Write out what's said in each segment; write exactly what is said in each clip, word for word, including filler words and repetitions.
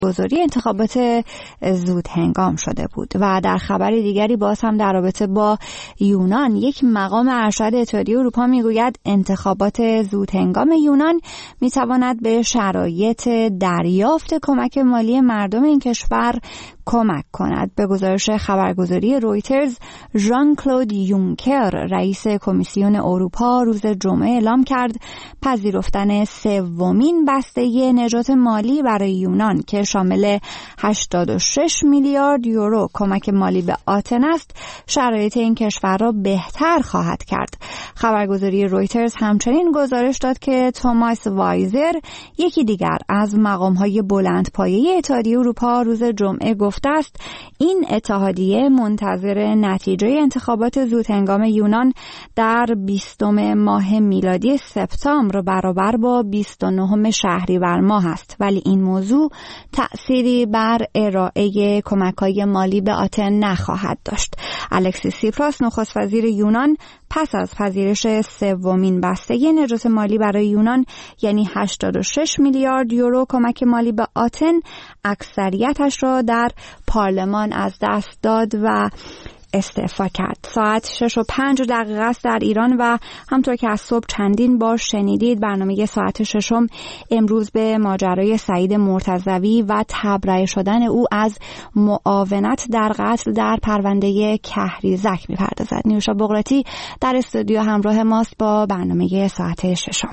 گذاری انتخابات زود هنگام شده بود. و در خبر دیگری باز هم در رابطه با یونان، یک مقام ارشد اتحادیه اروپا میگوید انتخابات زود هنگام یونان میتواند به شرایط دریافت کمک مالی مردم این کشور کمک کند. به گزارش خبرگزاری رویترز، ژان کلود یونکر رئیس کمیسیون اروپا روز جمعه اعلام کرد پذیرفتن سومین بسته نجات مالی برای یونان که شامل هشتاد و شش میلیارد یورو کمک مالی به آتن است، شرایط این کشور را بهتر خواهد کرد. خبرگزاری رویترز همچنین گزارش داد که توماس وایزر، یکی دیگر از مقام‌های بلندپایه اتحادیه اروپا، روز جمعه گفته است این اتحادیه منتظر نتیجه انتخابات زودهنگام یونان در بیستم ماه میلادی سپتامبر برابر با بیست و نهم شهریور ماه است، ولی این موضوع تأثیری بر ارائه کمک‌های مالی به آتن نخواهد داشت. الکسیس سیپراس، نخست وزیر یونان، پس از پذیرش سومین بسته نجات مالی برای یونان، یعنی هشتاد و شش میلیارد یورو کمک مالی به آتن، اکثریتش را در پارلمان از دست داد و استعفا کرد. ساعت شش و پنج دقیقه است در ایران و همطور که از صبح چندین بار شنیدید، برنامه ساعت ششم امروز به ماجرای سعید مرتضوی و تبرئه شدن او از معاونت در قتل در پرونده کهریزک می‌پردازد. نیوشا بغراتی در استودیو همراه ماست با برنامه ساعت ششم.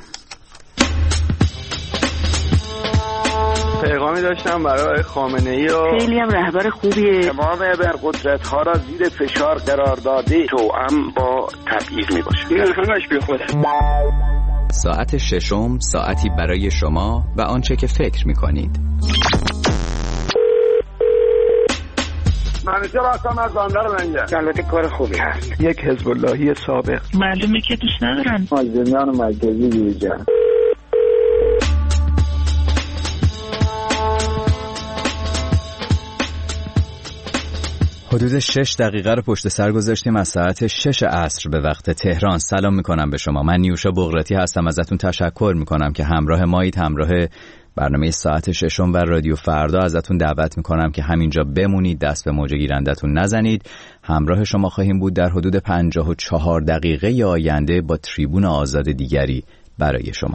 پیغامی داشتم برای خامنه‌ای و خیلی هم رهبر خوبیه. تمام ابرقدرت‌ها را زیر فشار قرار داده، توأم با تبعیض میباشه. این همش بی خوده. ساعت ششم، ساعتی برای شما و آنچه که فکر میکنید. منیجر هستم از بندر منجر. البته کار خوبی هست. یک حزب اللهی سابق. معلومه که دوست ندارن. مازنیان مرکزی دیجا. حدود شش دقیقه رو پشت سر گذاشتیم از ساعت شش عصر به وقت تهران. سلام میکنم به شما. من نیوشا بغراتی هستم. ازتون تشکر میکنم که همراه مایید، همراه برنامه ساعت ششم و رادیو فردا. ازتون دعوت میکنم که همینجا بمونید، دست به موج گیرندتون نزنید. همراه شما خواهیم بود در حدود پنجاه و چهار دقیقه آینده با تریبون آزاد دیگری برای شما.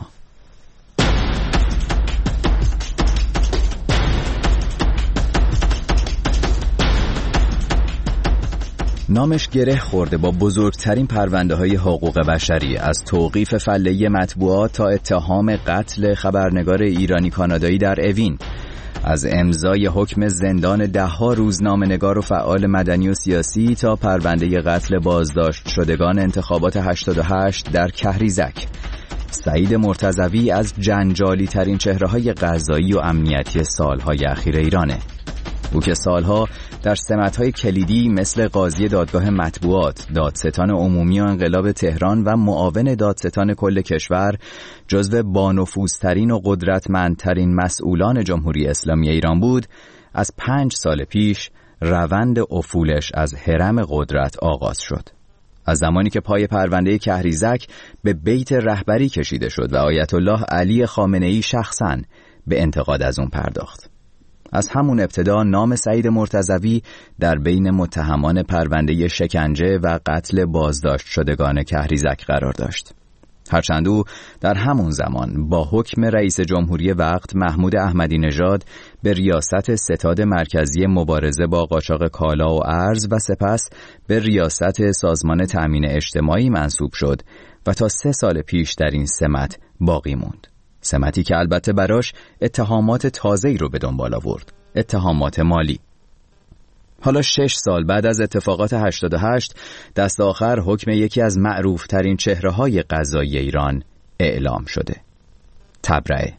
نامش گره خورده با بزرگترین پرونده های حقوق بشری، از توقیف فله‌ای مطبوعات تا اتهام قتل خبرنگار ایرانی کانادایی در اوین، از امضای حکم زندان ده‌ها روزنامه‌نگار و فعال مدنی و سیاسی تا پرونده قتل بازداشت شدگان انتخابات هشتاد و هشت در کهریزک. سعید مرتضوی از جنجالی ترین چهره‌های قضایی و امنیتی سالهای اخیر ایرانه. او که سالها در سمت‌های کلیدی مثل قاضی دادگاه مطبوعات، دادستان عمومی و انقلاب تهران و معاون دادستان کل کشور جزو بانفوذترین و قدرتمندترین مسئولان جمهوری اسلامی ایران بود، از پنج سال پیش روند افولش از هرم قدرت آغاز شد. از زمانی که پای پرونده کهریزک به بیت رهبری کشیده شد و آیت الله علی خامنه‌ای شخصاً به انتقاد از اون پرداخت. از همون ابتدا نام سعید مرتضوی در بین متهمان پرونده شکنجه و قتل بازداشت شدگان کهریزک قرار داشت. هرچند او در همون زمان با حکم رئیس جمهوری وقت محمود احمدی نژاد به ریاست ستاد مرکزی مبارزه با قاچاق کالا و ارز و سپس به ریاست سازمان تأمین اجتماعی منصوب شد و تا سه سال پیش در این سمت باقی موند. سمتی که البته براش اتهامات تازه‌ای رو به دنبال آورد، اتهامات مالی. حالا شش سال بعد از اتفاقات هشتاد و هشت دست آخر حکم یکی از معروف ترین چهره‌های قضایی ایران اعلام شده. تبرئه.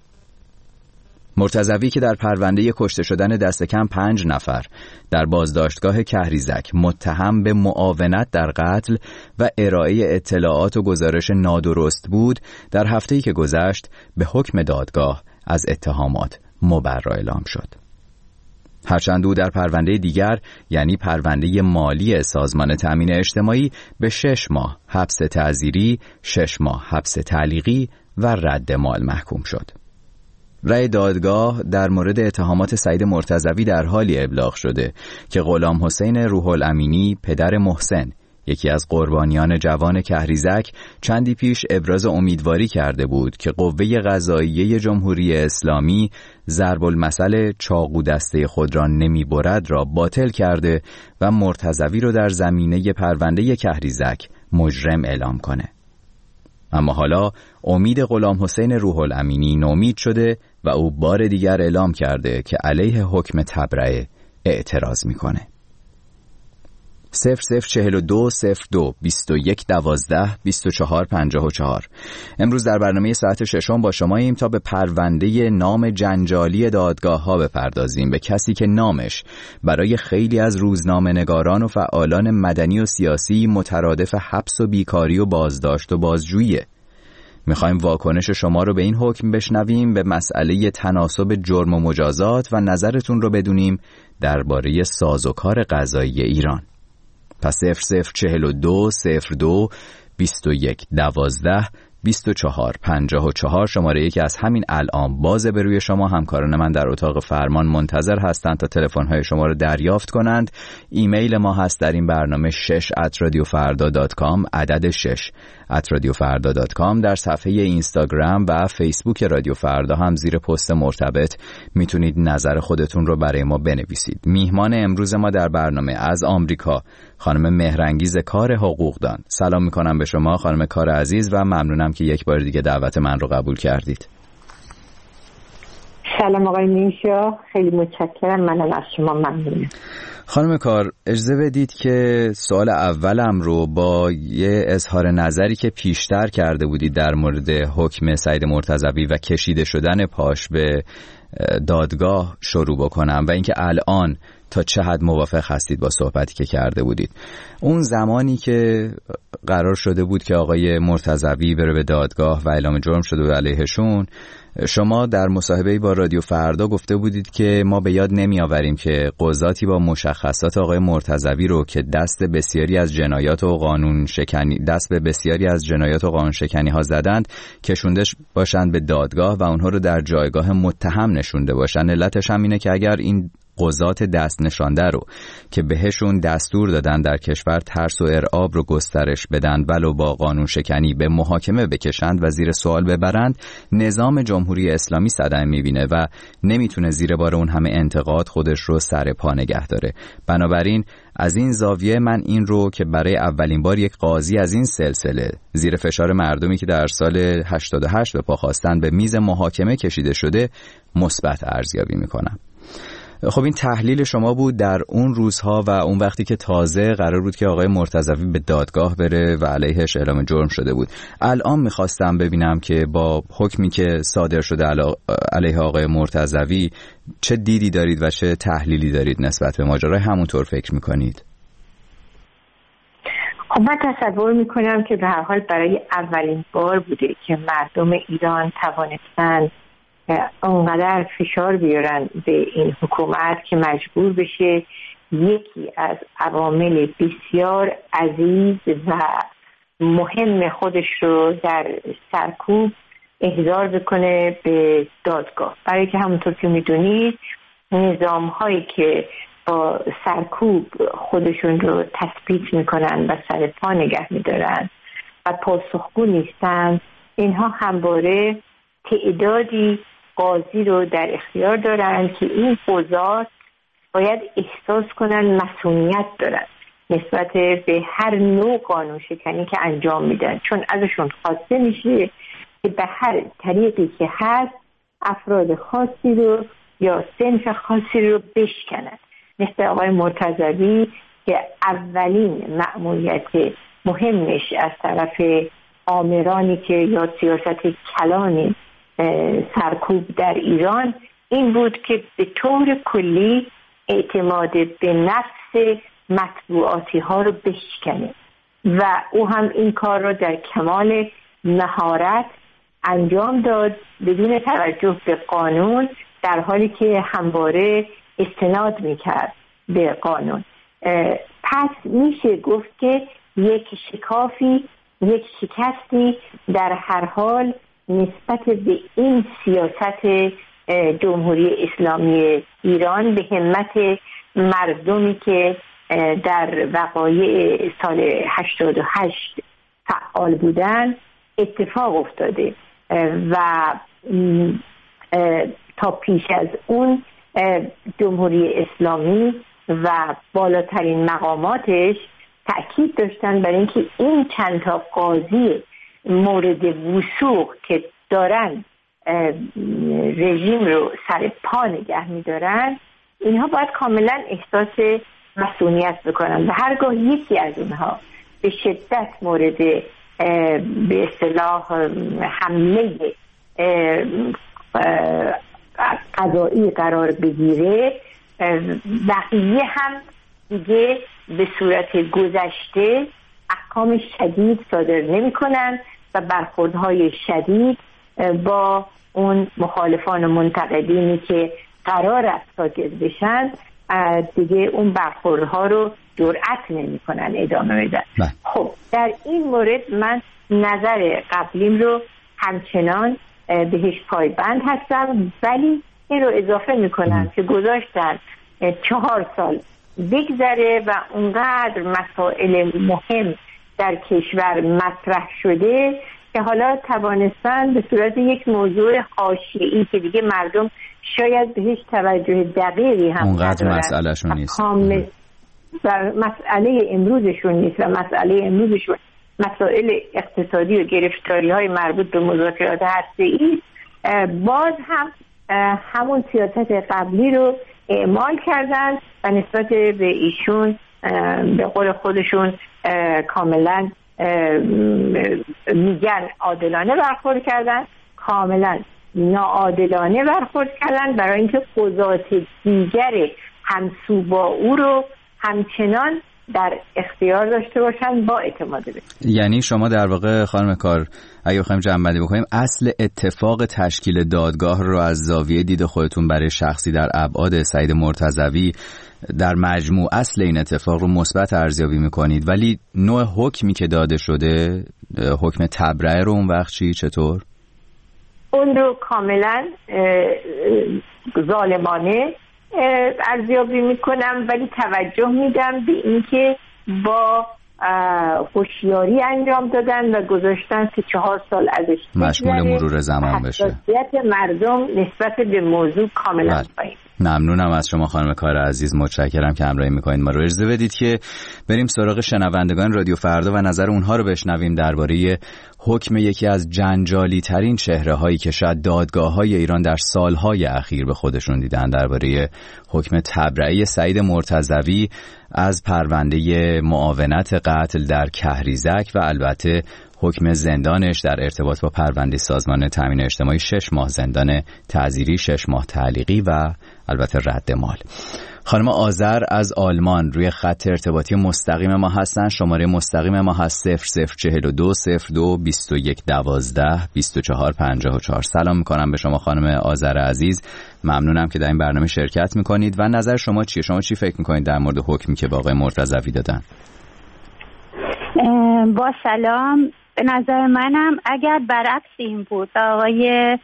مرتضوی که در پرونده کشته شدن دست کم پنج نفر در بازداشتگاه کهریزک متهم به معاونت در قتل و ارائه اطلاعات و گزارش نادرست بود، در هفته‌ای که گذشت به حکم دادگاه از اتهامات مبرا اعلام شد. هرچند او در پرونده دیگر، یعنی پرونده مالی سازمان تأمین اجتماعی، به شش ماه حبس تعزیری، شش ماه حبس تعلیقی و رد مال محکوم شد. رأی دادگاه در مورد اتهامات سعید مرتضوی در حالی ابلاغ شده که غلام حسین روح الامینی پدر محسن، یکی از قربانیان جوان کهریزک، چندی پیش ابراز امیدواری کرده بود که قوه قضاییه جمهوری اسلامی ضرب المثل چاقو دسته خود را نمی‌برد را باطل کرده و مرتضوی را در زمینه پرونده کهریزک مجرم اعلام کنه. اما حالا امید غلام حسین روح الامینی نومید شده و او بار دیگر اعلام کرده که علیه حکم تبرئه اعتراض میکنه. صفر صفر چهل و دو صفر دو بیست و یک دوازده بیست و چهار پنجاه و چهار. امروز در برنامه ساعت ششم با شماییم تا به پرونده نام جنجالی دادگاه ها بپردازیم، به کسی که نامش برای خیلی از روزنامه نگاران و فعالان مدنی و سیاسی مترادف حبس و بیکاری و بازداشت و بازجوییه. میخوایم واکنش شما رو به این حکم بشنویم، به مسئله تناسب جرم و مجازات و نظرتون رو بدونیم درباره سازوکار قضایی ایران. پس صفر صفر چهل و دو صفر دو بیست و یک دوازده بیست و چهار پنجاه و چهار شماره یکی از همین الان بازه به روی شما. همکاران من در اتاق فرمان منتظر هستند تا تلفن‌های شما رو دریافت کنند. ایمیل ما هست در این برنامه شش ات رادیو فردا دات کام، عدد شش ات رادیو فردا دات کام. در صفحه اینستاگرام و فیسبوک رادیو فردا هم زیر پست مرتبط میتونید نظر خودتون رو برای ما بنویسید. میهمان امروز ما در برنامه از آمریکا خانم مهرانگیز کار حقوقدان. سلام میکنم به شما خانم کار عزیز و ممنونم که یک بار دیگه دعوت من رو قبول کردید. سلام آقای نیشا، خیلی متشکرم. منم از شما ممنونم. خانم کار، اجازه بدید که سوال اولم رو با یه اظهار نظری که پیشتر کرده بودید در مورد حکم سعید مرتضوی و کشیده شدن پاش به دادگاه شروع بکنم و اینکه الان تا چه حد موافق هستید با صحبتی که کرده بودید. اون زمانی که قرار شده بود که آقای مرتضوی بره به دادگاه و اعلام جرم شده بود علیهشون، شما در مصاحبه‌ای با رادیو فردا گفته بودید که ما به یاد نمی آوریم که قضاتی با مشخصات آقای مرتضوی رو که دست بسیاری از جنایات و قانون شکنی دست به بسیاری از جنایات و قانون شکنی ها زدند کشونده باشند به دادگاه و اونها رو در جایگاه متهم نشونده باشند. علتش هم اینه که اگر این قضات دست نشانده رو که بهشون دستور دادن در کشور ترس و ارعاب رو گسترش بدن ولو با قانون شکنی به محاکمه بکشند و زیر سوال ببرند، نظام جمهوری اسلامی صدمه میبینه و نمیتونه زیر بار اون همه انتقاد خودش رو سر پا نگه داره. بنابراین از این زاویه من این رو که برای اولین بار یک قاضی از این سلسله زیر فشار مردمی که در سال هشتاد و هشت به پا خواستن به میز محاکمه کشیده شده مثبت ارزیابی میکنم. خب این تحلیل شما بود در اون روزها و اون وقتی که تازه قرار بود که آقای مرتضوی به دادگاه بره و علیهش اعلام جرم شده بود. الان میخواستم ببینم که با حکمی که صادر شده علیه آقای مرتضوی چه دیدی دارید و چه تحلیلی دارید نسبت به ماجرا، همونطور فکر میکنید؟ خب من تصور میکنم که به هر حال برای اولین بار بوده که مردم ایران توانستند اونقدر فشار بیارن به این حکومت که مجبور بشه یکی از عوامل بسیار عزیز و مهم خودش رو در سرکوب احضار بکنه به دادگاه. برای که همونطور که میدونید نظام هایی که با سرکوب خودشون رو تثبیت میکنن و سر پا نگه میدارن و پاسخگو نیستن، اینها همواره تعدادی قاضی رو در اختیار دارن که این قضات باید احساس کنن مسئولیت دارن نسبت به هر نوع قانون شکنی که انجام میدن، چون ازشون خواسته میشه که به هر طریقی که هست افراد خاصی رو یا صنف خاصی رو بشکنن. مثل آقای مرتضوی که اولین مأموریت مهمش از طرف آمرانی که یا سیاست کلانی سرکوب در ایران این بود که به طور کلی اعتماد به نفس مطبوعاتی ها رو بشکنه و او هم این کار رو در کمال مهارت انجام داد بدون توجه به قانون، در حالی که همواره استناد میکرد به قانون. پس میشه گفت که یک شکافی، یک شکستی در هر حال نسبت به این سیاست جمهوری اسلامی ایران به همت مردمی که در وقایع سال هشتاد و هشت فعال بودن اتفاق افتاده و تا پیش از اون جمهوری اسلامی و بالاترین مقاماتش تأکید داشتن برای اینکه این چند تا قاضی مورد وثوق که دارن رژیم رو سر پا نگه می‌دارن، اینها باید کاملا احساس مسئولیت بکنن و هرگاه یکی از اونها به شدت مورد به اصطلاح حمله قضایی قرار بگیره، بقیه هم دیگه به صورت گذشته احکام شدید صادر نمی کنن و برخوردهای شدید با اون مخالفان و منتقدینی که قرار است ساکت بشن دیگه اون برخوردها رو جرأت نمی کنن ادامه بدن. خب در این مورد من نظر قبلیم رو همچنان بهش پایبند هستم، ولی این رو اضافه می کنم که گذاشتن چهار سال بگذره و اونقدر مسائل مهم در کشور مطرح شده که حالا توانستن به صورت یک موضوع حاشیه‌ای که دیگه مردم شاید بهش توجه دقیقی هم اونقدر مسئلهشون نیست و مسئله امروزشون نیست و مسئله امروزشون مسائل اقتصادی و گرفتاری های مربوط به مذاکرات هسته‌ای، باز هم همون سیاست قبلی رو اعمال کردن و نسبت به ایشون به قول خودشون کاملا میگن عادلانه برخورد کردن، کاملا ناعادلانه برخورد کردن برای اینکه قضات دیگر همسو با او رو همچنان در اختیار داشته باشن با اعتماد به. یعنی شما در واقع خانم کار اگه بخوایم جمع‌بندی بکنیم اصل اتفاق تشکیل دادگاه رو از زاویه دید خودتون برای شخصی در ابعاد سعید مرتضوی در مجموع اصل این اتفاق رو مثبت ارزیابی میکنید، ولی نوع حکمی که داده شده حکم تبرئه رو اون وقت چی چطور؟ اون رو کاملا ظالمانه ارزیابی میکنم، ولی توجه میدم به اینکه با هوشیاری انجام دادن و گذاشتن که چهار سال ازش مشمول مرور زمان بشه. حساسیت مردم نسبت به موضوع کاملا پایین. ممنونم از شما خانم کار عزیز، متشکرم که همراهی میکنید ما رو. اجازه بدید که بریم سراغ شنوندگان رادیو فردا و نظر اونها رو بشنویم درباره حکم یکی از جنجالی ترین چهره هایی که شاید دادگاه های ایران در سالهای اخیر به خودشون دیدن، درباره حکم تبرئه سعید مرتضوی از پرونده معاونت قتل در کهریزک و البته حکم زندانش در ارتباط با پرونده سازمان تامین اجتماعی شش ماه زندان تعزیری، شش ماه تعلیقی و البته رد مال. خانم آذر از آلمان روی خط ارتباطی مستقیم ما هستن. شماره مستقیم ما هست صفر صفر چهل و دو صفر دو بیست و یک دوازده بیست و چهار پنجاه و چهار. سلام میکنم به شما خانم آذر عزیز، ممنونم که در این برنامه شرکت میکنید و نظر شما چیه؟ شما چی فکر میکنید در مورد حکمی که با آقای مرتضوی دادن؟ با سلام، به نظر منم اگر برعکس این بود آقای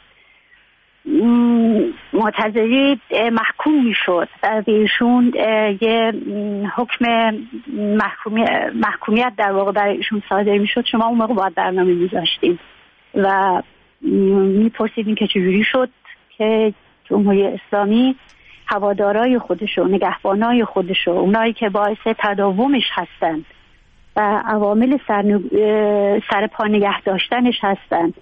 مرتضوی محکوم میشد و به ایشون یه حکم محکومیت در واقع برای ایشون صادر میشد، شما اون موقع باید برنامه میذاشتیم و میپرسیدیم که چجوری شد که جمهوری اسلامی هوادارای خودشو، نگهبانای خودشو، اونایی که باعث تداومش هستن و عوامل سر, سر پا نگه داشتنش هستن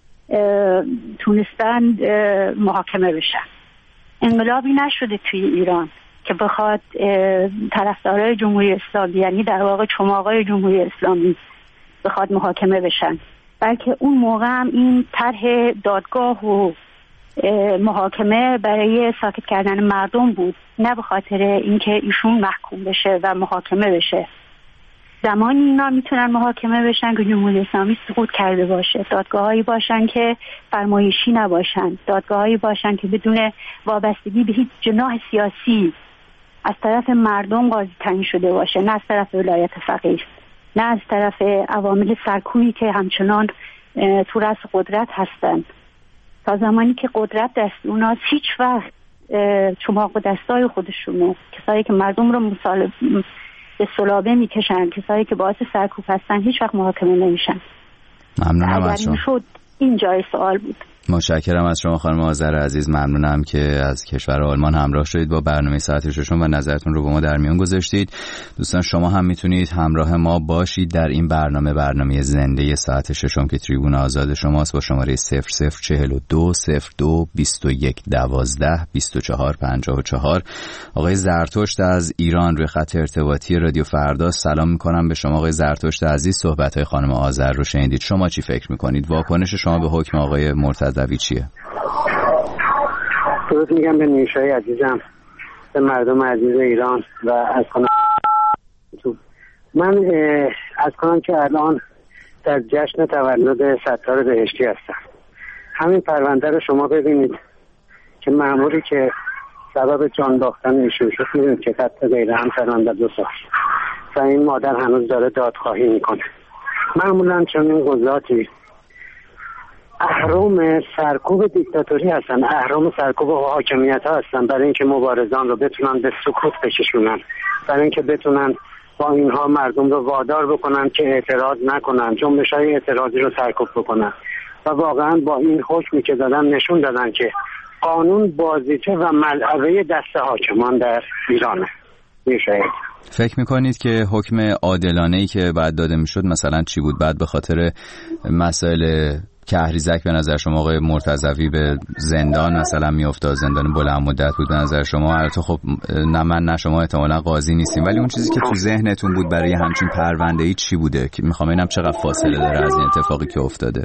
تونستن محاکمه بشن. انقلابی نشده توی ایران که بخواد طرفدارای جمهوری اسلامی، یعنی در واقع چماقای جمهوری اسلامی، بخواد محاکمه بشن، بلکه اون موقع هم این طرح دادگاه و محاکمه برای ساکت کردن مردم بود، نه به خاطر اینکه ایشون محکوم بشه و محاکمه بشه. زمانی اینا میتونن محاکمه بشن که جمهوری اسلامی سقوط کرده باشه، دادگاهایی باشن که فرمایشی نباشن، دادگاهایی باشن که بدون وابستگی به هیچ جناح سیاسی از طرف مردم قاضی تعیین شده باشه، نه از طرف ولایت فقیه، نه از طرف عوامل سرکوبی که همچنان تو رأس قدرت هستن تا زمانی که قدرت دست اوناست هیچ وقت چماق و دستای خودشونه، کسایی که مردم رو مسالب به سلابه میکشن، کسایی که باعث سرکوب هستن، هیچ وقت محاکمه نمیشن. ممنونم از شما. شد این جای سوال بود. متشکرم از شما خانم آذر عزیز. ممنونم که از کشور آلمان همراه شدید با برنامه ساعت ششم و نظرتون رو با ما در میان گذاشتید. دوستان شما هم میتونید همراه ما باشید در این برنامه، برنامه زنده ساعت ششم که تریبون آزاد شماست، با شماره صفر صفر چهل و دو صفر دو بیست و یک دوازده بیست و چهار پنجاه و چهار. آقای زرتشت از ایران روی خط ارتباطی رادیو فردا. سلام میکنم به شما آقای زرتشت عزیز. صحبت‌های خانم آذر رو شنیدید، شما چی فکر میکنید؟ واکنش شما به حکم آقای مرتضوی چیه؟ درود میگم به نیشای عزیزم، به مردم عزیز ایران و از کنم من از کنم که الان در جشن تولد ستار بهشتی هستم. همین پرونده رو شما ببینید که مأموری که سبب جان باختن ایشون شد، میدونید که قتل غیر همسران دو سال و این مادر هنوز داره دادخواهی میکنه. معمولا چون این قضاتی اهرام سرکوب دیکتاتوری هستن، اهرام سرکوب حاکمیت ها هستن، برای اینکه مبارزان رو بتونن به سکوت بکشونن، برای اینکه بتونن با اینها مردم رو وادار بکنن که اعتراض نکنن، جنبش های اعتراضی رو سرکوب بکنن. و واقعا با این حکمی که دادن نشون دادن که قانون بازیچه و ملعبه دست حاکمان در ایرانه. میشه فکر میکنید که حکم عادلانه‌ای که بعد داده میشد مثلا چی بود؟ بعد به خاطر مسائل کهریزک به نظر شما آقای مرتضوی به زندان مثلا میافتاد، زندان بلند مدت بود به نظر شما؟ البته خب نه من نه شما احتمالاً قاضی نیستیم، ولی اون چیزی که تو ذهنتون بود برای همچین پرونده‌ای چی بوده که میخوام ببینم چقدر فاصله داره از این اتفاقی که افتاده؟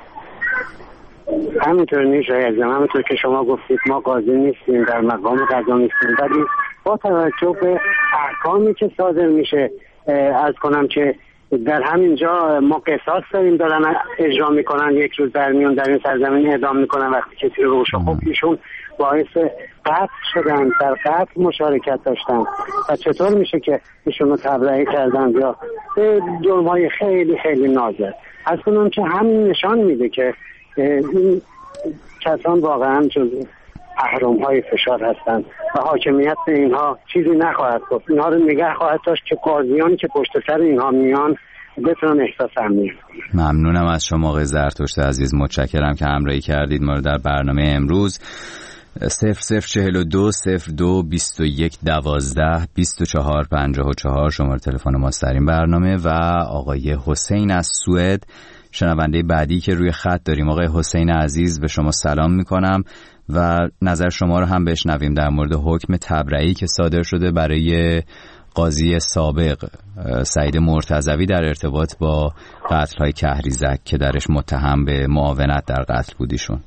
همینطور نیست عزیزم، همینطور که شما گفتید ما قاضی نیستیم، در مقام قضا نیستیم، ولی با توجه به احکامی که صادر میشه از کنم که در همین جا ما قصاص داریم دارن اجرا میکنن، یک روز در میون در این سرزمین اعدام میکنن وقتی کسی رو روش. خب ایشون باعث قتل شدن، در قتل مشارکت داشتن و چطور میشه که ایشون رو تبرئه کردن یا به جرم‌های خیلی خیلی نازل؟ از کنم که همین نشان میده که این کسان واقعا جز اهرم های فشار هستند و حاکمیت به اینها چیزی نخواهد گفت. اینها رو نگه خواهد داشت که قاضیانی که پشت سر اینها میان بتونن احساس امنیت کنن. ممنونم از شما آقای زرتشت عزیز، متشکرم که همراهی کردید ما رو در برنامه امروز. صفر صفر چهل و دو صفر دو بیست و یک دوازده بیست و چهار پنجاه و چهار شماره تلفن ماست در این برنامه. و آقای حسین از سوئد شنونده بعدی که روی خط داریم. آقای حسین عزیز به شما سلام میکنم و نظر شما رو هم بشنویم در مورد حکم تبرئه‌ای که صادر شده برای قاضی سابق سعید مرتضوی در ارتباط با قتل‌های کهریزک که درش متهم به معاونت در قتل بودیشون.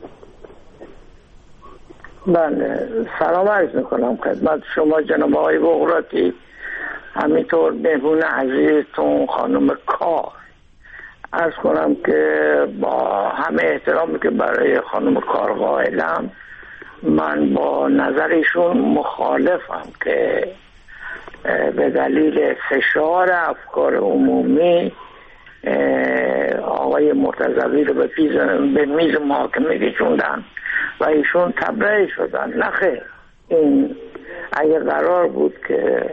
بله، سلام عرض میکنم خدمت شما جناب آقای بغراتی، همینطور مهمون عزیزتون خانم کار. عرض کنم که با همه احترامی که برای خانم کار قائلم، من با نظرشون مخالفم که به دلیل فشار افکار عمومی آقای مرتضوی رو به, به میز محاکمه کشوندن و ایشون تبرئه شدن. نه خیر، این اگر قرار بود که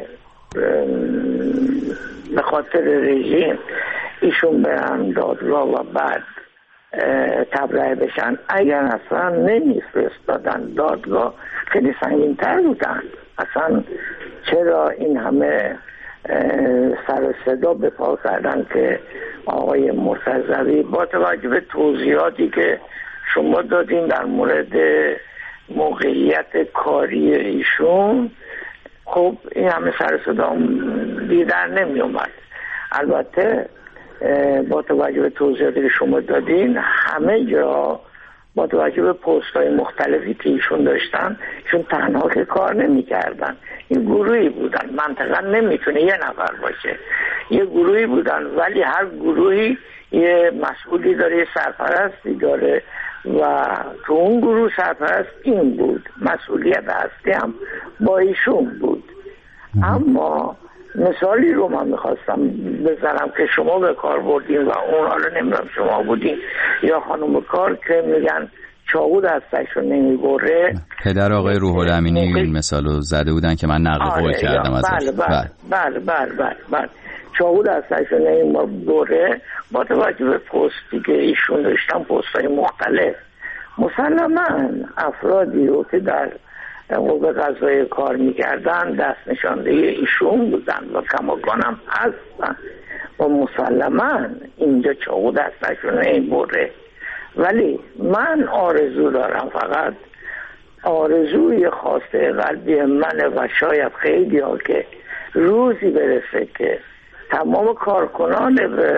به خاطر رژیم ایشون برن دادگاه و بعد تبرئه بشن، اگر اصلا نمیفرستادن دادگاه خیلی سنگین‌تر بودن. اصلا چرا این همه سر و صدا به پا کردن که آقای مرتضوی با توجه به توضیحاتی که شما دادین در مورد موقعیت کاری ایشون، خب این همه سر و صدا دیدن نمی اومد. البته با توجه به توضیحاتی که شما دادین، همه جا با توجه به پست های مختلفی که ایشون داشتن، ایشون تنها که کار نمی کردن، این گروهی بودن، منطقا نمیتونه یه نفر باشه، یه گروهی بودن، ولی هر گروهی یه مسئولی داره، یه سرپرستی داره و تو اون گروه سرپرست این بود، مسئولیت اصلی هم با ایشون بود. اما مثالی رو من میخواستم بزنم که شما به کار بردین و اون حالا نمیدونم شما بودین یا خانم کار، که میگن چاقو دستش رو نمیبره. پدر آقای روح الامینی این مثالو زده بودن که من نقل قول کردم ازش. بله بله بله بله بله بله چاقو دستش رو نمیبره. با توجه به پستی که ایشون داشتن، پست‌های مختلف، مسلماً افرادی رو که در قوه قضاییه کار میکردن دست نشانده ایشون بودن و کماکانم هستن و مسلماً اینجا چاقو دستش رو نمیبره. ولی من آرزو دارم، فقط آرزوی خواسته قلبی منه و شاید خیلی ها که روزی برسه که تمام کارکنان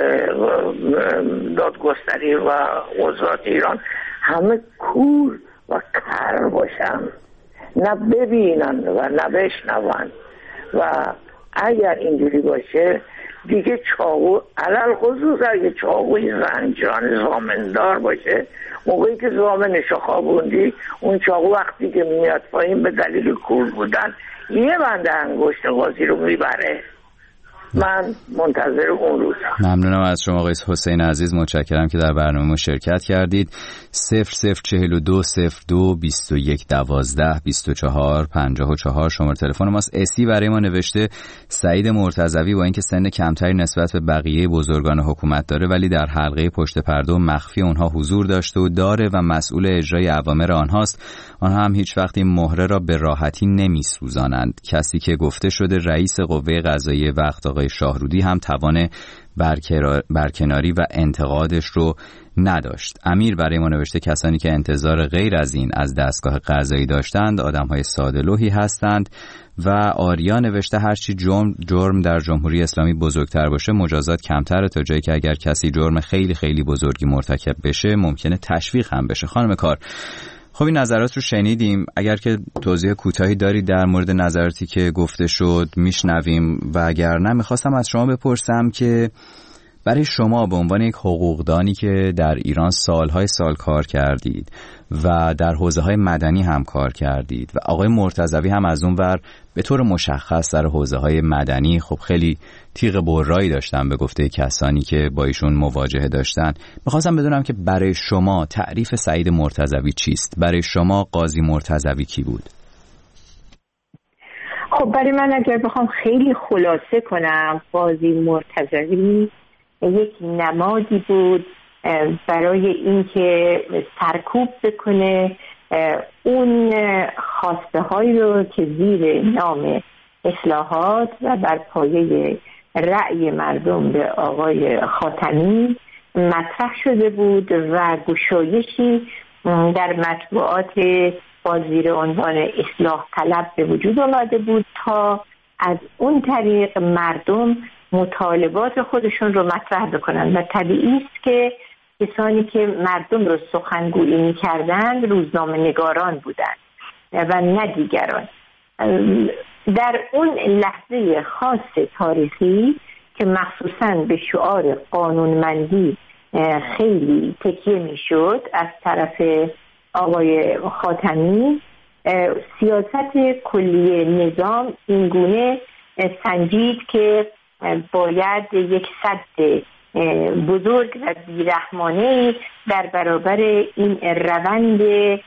دادگستری و قضات ایران همه کور و کر باشن، نه ببینن و نه بشنون. و اگر اینجوری باشه دیگه چاقو، علل خصوص اگه چاقوی زنجان زامندار باشه، موقعی که زامنشو خوابوندی اون چاقو وقتی که میاد پایین به دلیل کور بودن یه بند انگشت قاضی رو میبره. من منتظر اون روزم. ممنونم از شما آقای حسین عزیز، متشکرم که در برنامه ما شرکت کردید. صفر صفر چهل و دو صفر دو بیست و یک دوازده بیست و چهار پنجاه و چهار شماره تلفن ماست. اسی برای ما نوشته سعید مرتضوی با اینکه سن کمتری نسبت به بقیه بزرگان حکومت داره ولی در حلقه پشت پرده و مخفی اونها حضور داشته و داره و مسئول اجرای اوامر آنهاست. آنها هم هیچ وقت این مهره را به راحتی نمیسوزانند. کسی که گفته شده رئیس قوه قضاییه وقت آقای شاهرودی هم توان برکناری و انتقادش رو نداشت. امیر برای ما نوشته کسانی که انتظار غیر از این از دستگاه قضایی داشتند آدم‌های ساده‌لوحی هستند. و آریا نوشته هرچی جرم جرم در جمهوری اسلامی بزرگتر باشه مجازات کمتره، تا جایی که اگر کسی جرم خیلی خیلی بزرگی مرتکب بشه ممکنه تشویق هم بشه. خانم کار، خب این نظرات رو شنیدیم. اگر که توضیح کوتاهی دارید در مورد نظراتی که گفته شد میشنویم، و اگر نه میخواستم از شما بپرسم که برای شما به عنوان یک حقوقدانی که در ایران سالهای سال کار کردید و در حوزه‌های مدنی هم کار کردید و آقای مرتضوی هم از اون ور به طور مشخص در حوزه‌های مدنی خب خیلی تیغ برایی داشتن به گفته کسانی که با ایشون مواجهه داشتن، می‌خواستم بدونم که برای شما تعریف سعید مرتضوی چیست؟ برای شما قاضی مرتضوی کی بود؟ خب برای من اگر بخوام خیلی خلاصه کنم، قاضی مرتضوی یک نمادی بود برای اینکه سرکوب بکنه اون خواسته هایی رو که زیر نام اصلاحات و بر پایه رأی مردم به آقای خاتمی مطرح شده بود و گشایشی در مطبوعات با زیر عنوان اصلاح طلب به وجود آمده بود تا از اون طریق مردم مطالبات خودشون رو مطرح بکنن. و طبیعی است که کسانی که مردم رو سخنگویی می‌کردند روزنامه نگاران بودند و نه دیگران. در اون لحظه خاص تاریخی که مخصوصاً به شعار قانونمندی خیلی تکیه می‌شد از طرف آقای خاتمی، سیاست کلیه نظام اینگونه سنجید که باید یک سد بزرگ و بیرحمانه در برابر این روند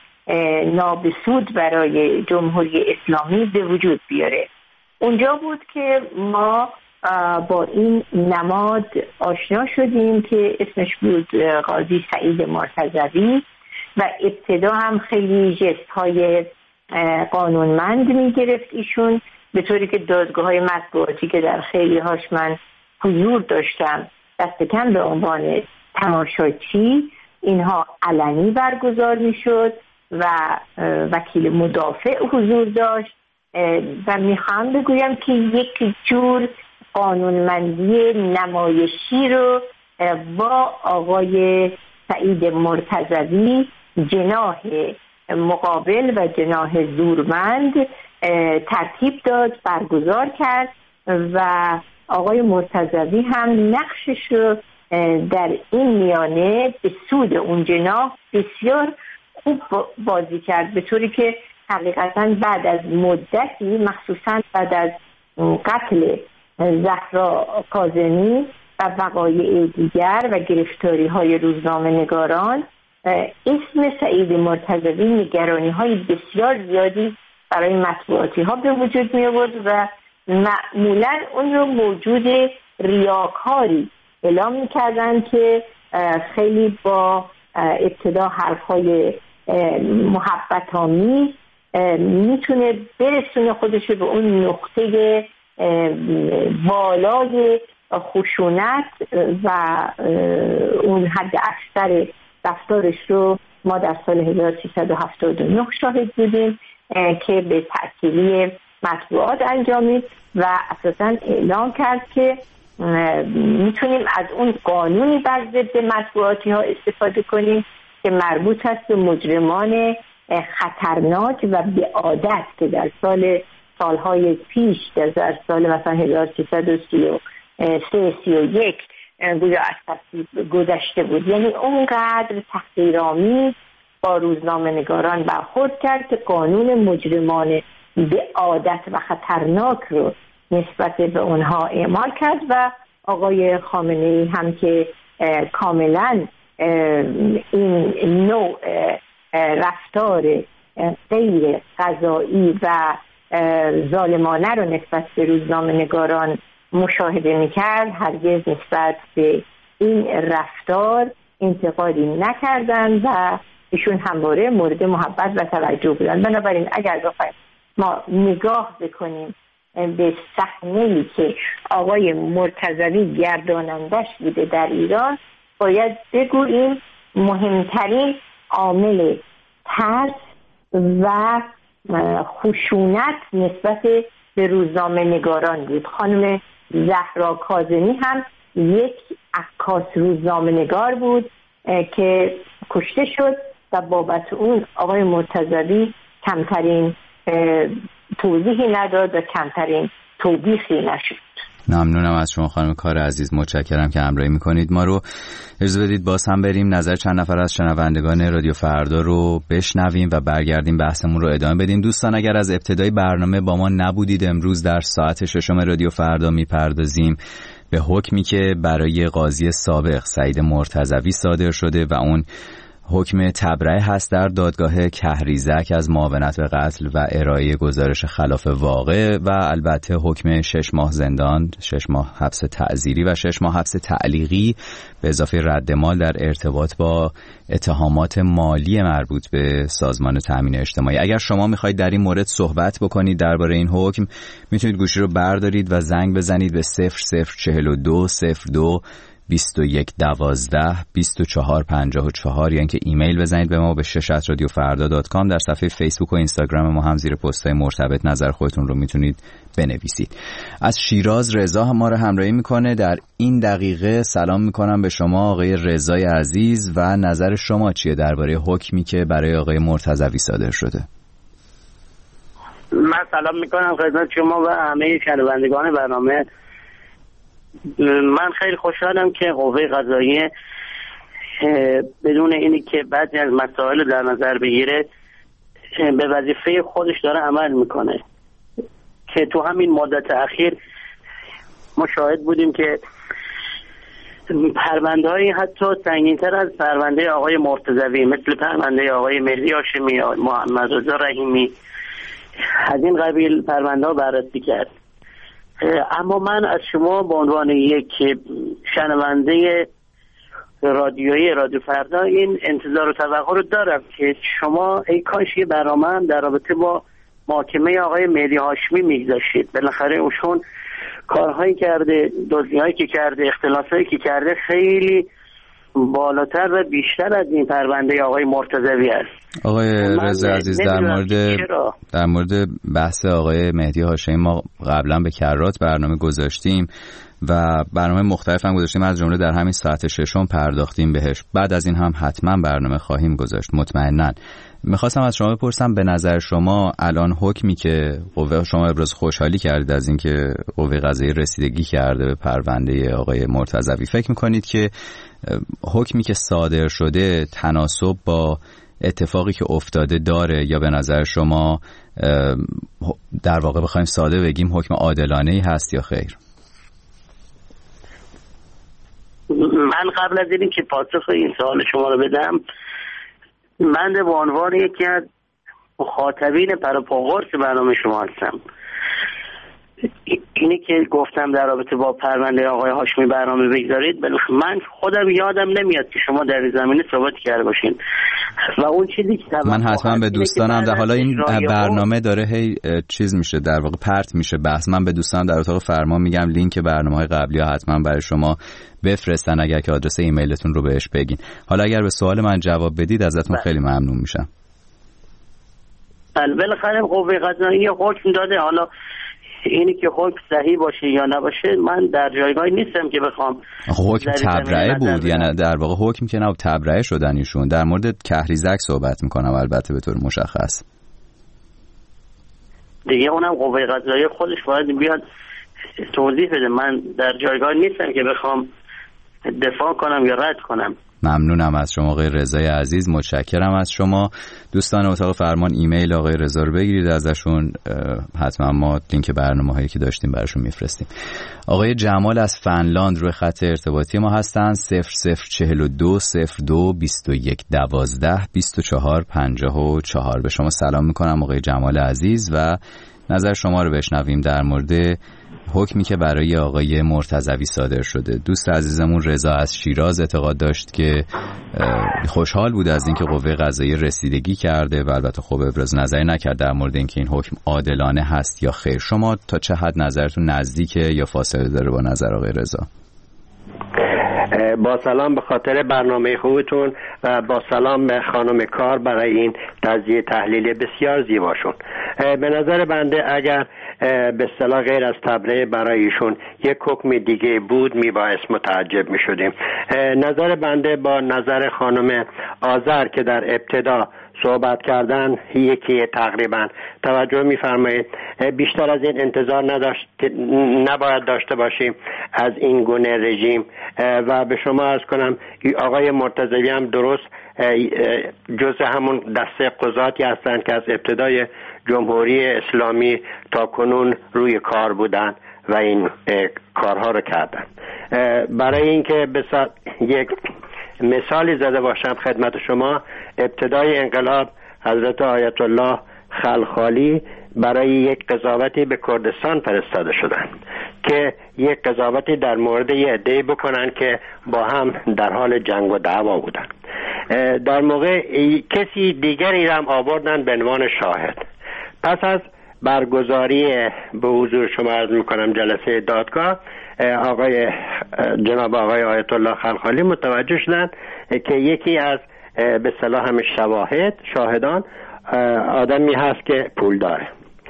نابسود برای جمهوری اسلامی به وجود بیاره. اونجا بود که ما با این نماد آشنا شدیم که اسمش بود قاضی سعید مرتضوی و ابتدا هم خیلی جست های قانونمند می گرفت ایشون، به طوری که دادگاه های مطبوعاتی که در خیلی هاش من حضور داشتم دست کم به عنوان تماشاچی اینها علنی برگزار می شد و وکیل مدافع حضور داشت و میخوام بگویم که یک جور قانونمندی نمایشی رو با آقای سعید مرتضوی جناح مقابل و جناح زورمند ترتیب داد، برگزار کرد و آقای مرتضوی هم نقشش رو در این میانه به سود اون جناح بسیار خوب بازی کرد، به طوری که حقیقتا بعد از مدتی، مخصوصا بعد از قتل زهرا کاظمی و وقایع دیگر و گرفتاری های روزنامه نگاران، اسم سعید مرتضوی نگرانی های بسیار زیادی برای مطبوعاتی ها به وجود می آورد و معمولا اون رو موجود ریاکاری اعلام می کردن که خیلی با ابتدا حرفهای محبت آمیز میتونه برسونه خودش به اون نقطه بالای خشونت و اون حد اکثر رفتارش رو ما در سال هزار و سیصد و هفتاد و نه شاهد بودیم که به تعطیلی مطبوعات انجامید و اساساً اعلام کرد که میتونیم از اون قانونی بر ضد مطبوعاتی ها استفاده کنیم که مربوط هست به مجرمان خطرناک و به عادت که در سال سالهای پیش در سال مثلا هزار و سیصد و سی و سه سی و یک گویا از تصویب گذشته بود. یعنی اونقدر تحقیرآمیز با روزنامه نگاران برخورد کرد که قانون مجرمان به عادت و خطرناک رو نسبت به اونها اعمال کرد و آقای خامنه‌ای هم که کاملا این نوع رفتار غیر قضایی و ظالمانه رو نسبت به روزنامه نگاران مشاهده میکرد، هرگز نسبت به این رفتار انتقادی نکردن و ایشون همواره مورد محبت و توجه بودن. بنابراین اگر بخوایم ما نگاه بکنیم به صحنه‌ای که آقای مرتضوی گردانندش بوده در ایران، باید بگوییم مهمترین عامل ترس و خشونت نسبت به روزنامه نگاران بود. خانم زهرا کاظمی هم یک عکاس روزنامه نگار بود که کشته شد و بابت اون آقای مرتضوی کمترین توضیحی نداد و کمترین توبیخی نشد. ممنونم از شما خانم کار عزیز، متشکرم که همراهی میکنید ما رو. اجازه بدید باز هم بریم نظر چند نفر از شنوندگان رادیو فردا رو بشنویم و برگردیم بحثمون رو ادامه بدیم. دوستان اگر از ابتدای برنامه با ما نبودید، امروز در ساعت ششم رادیو فردا میپردازیم به حکمی که برای قاضی سابق سعید مرتضوی صادر شده و اون حکم تبرئه هست در دادگاه کهریزک از معاونت به قتل و ارائه گزارش خلاف واقع و البته حکم شش ماه زندان، شش ماه حبس تعزیری و شش ماه حبس تعلیقی به اضافه رد مال در ارتباط با اتهامات مالی مربوط به سازمان تامین اجتماعی. اگر شما میخواید در این مورد صحبت بکنید درباره این حکم، میتونید گوشی رو بردارید و زنگ بزنید به صفر صفر چهل و دو صفر دو بیست و یک دوازده بیست و چهار پنجاه و چهار یا اینکه ایمیل بزنید به ما به شش ات رادیو فردا دات کام. در صفحه فیسبوک و اینستاگرام ما هم زیر پست‌های مرتبط نظر خودتون رو میتونید بنویسید. از شیراز رضا هم ما رو همراهی میکنه. در این دقیقه سلام میکنم به شما آقای رضای عزیز و نظر شما چیه درباره حکمی که برای آقای مرتضوی صادر شده؟ من سلام میکنم خدمت شما و همه شنوندگان برنامه. من خیلی خوشحالم که قوه قضاییه بدون اینی که بعضی از مسائل در نظر بگیره به وظیفه خودش داره عمل میکنه، که تو همین مدت اخیر مشاهد بودیم که پرونده هایی حتی سنگین‌تر از پرونده آقای مرتضوی مثل پرونده آقای مهدی هاشمی، محمد رضا رحیمی از این قبیل پرونده ها بررسی کرد. اما من از شما به عنوان یک شنونده رادیویی رادیو فردا این انتظار و توقع رو دارم که شما ای کاش یه برنامه هم در رابطه با محاکمه آقای مهدی هاشمی میگذاشید. بالاخره اوشون کارهایی کرده، دزدی‌هایی که کرده، اختلاسایی که کرده خیلی بالاتر و بیشتر از این پرونده آقای مرتضوی است. آقای رضا عزیز، در مورد در مورد بحث آقای مهدی هاشمی ما قبلا به کرات برنامه گذاشتیم و برنامه مختلف هم گذاشتیم، از جمله در همین ساعت ششم پرداختیم بهش. بعد از این هم حتما برنامه خواهیم گذاشت مطمئناً. میخواستم از شما بپرسم به نظر شما الان حکمی که قوه، شما ابراز خوشحالی کردید از اینکه قوه قضاییه رسیدگی کرده به پرونده آقای مرتضوی، فکر میکنید که حکمی که صادر شده تناسب با اتفاقی که افتاده داره، یا به نظر شما در واقع بخوایم ساده بگیم حکم عادلانه‌ای هست یا خیر؟ من قبل از اینکه پاسخ این سوال شما رو بدم من به عنوان یکی از مخاطبین پروپاگورس برنامه شما هستم. اینی که گفتم در رابطه با پرونده آقای هاشمی برنامه بگذارید، من خودم یادم نمیاد که شما در زمینه صحبت کرده باشین و اون چیزی که من حتما به دوستانم در حالا این برنامه داره هی چیز میشه، در واقع پرت میشه بحث. من به دوستانم در اتاق فرمان میگم لینک برنامه‌های قبلی ها حتما برای شما بفرستن اگر که آدرس ایمیلتون رو بهش بگین. حالا اگر به سوال من جواب بدید ازتون خیلی ممنون میشم. بالاخره قوه قضاییه حکم داده، حالا اینی که حکم صحیح باشه یا نباشه من در جایگاهی نیستم که بخوام. حکم تبرئه بود یا نه؟ در واقع حکم که نه، تبرئه شدن ایشون. در مورد کهریزک صحبت میکنم البته به طور مشخص. دیگه اونم قوه قضاییه خودش باید بیاد توضیح بده. من در جایگاهی نیستم که بخوام دفاع کنم یا رد کنم. ممنونم از شما آقای رضای عزیز، متشکرم از شما. دوستان اتاق فرمان ایمیل آقای رضا رو بگیرید ازشون، حتما ما لینک برنامه‌هایی که داشتیم براشون میفرستیم. آقای جمال از فنلاند روی خط ارتباطی ما هستن. صفر صفر چهل و دو صفر دو بیست و یک دوازده بیست و چهار پنجاه و چهار. به شما سلام میکنم آقای جمال عزیز و نظر شما رو بشنویم در مورد حکمی که برای آقای مرتضوی صادر شده. دوست عزیزمون رضا از شیراز اعتقاد داشت که خوشحال بود از اینکه قوه قضاییه رسیدگی کرده و البته خب ابراز نظری نکرد در مورد اینکه این حکم عادلانه هست یا خیر. شما تا چه حد نظرتون نزدیکه یا فاصله داره با نظر آقای رضا؟ با سلام به خاطر برنامه خوبتون و با سلام به خانم کار برای این تجزیه تحلیل بسیار زیباشون. به نظر بنده اگر به اصطلاح غیر از تبرئه برای ایشون یک حکم دیگه بود میبایست متعجب میشدیم. نظر بنده با نظر خانم آذر که در ابتدا صحبت کردن یکی تقریبا. توجه میفرمایید بیشتر از این انتظار نداشت نباید داشته باشیم از این گونه رژیم و به شما عرض کنم آقای مرتضوی هم درست جزء همون دسته قضاتی هستند که از ابتدای جمهوری اسلامی تا کنون روی کار بودن و این کارها رو کردن. برای اینکه بسیار یک مثالی زده باشم خدمت شما، ابتدای انقلاب حضرت آیت الله خلخالی برای یک قضاوتی به کردستان فرستاده شدن که یک قضاوتی در مورد یه عده‌ای بکنن که با هم در حال جنگ و دعوا بودن. در موقع کسی دیگری هم آوردن به عنوان شاهد. پس از برگزاری به حضور شما عرض میکنم جلسه دادگاه، آقای جناب آقای آیت الله خلخالی متوجه شدن که یکی از به اصطلاح همه شواهد شاهدان آدمی هست که پول داره.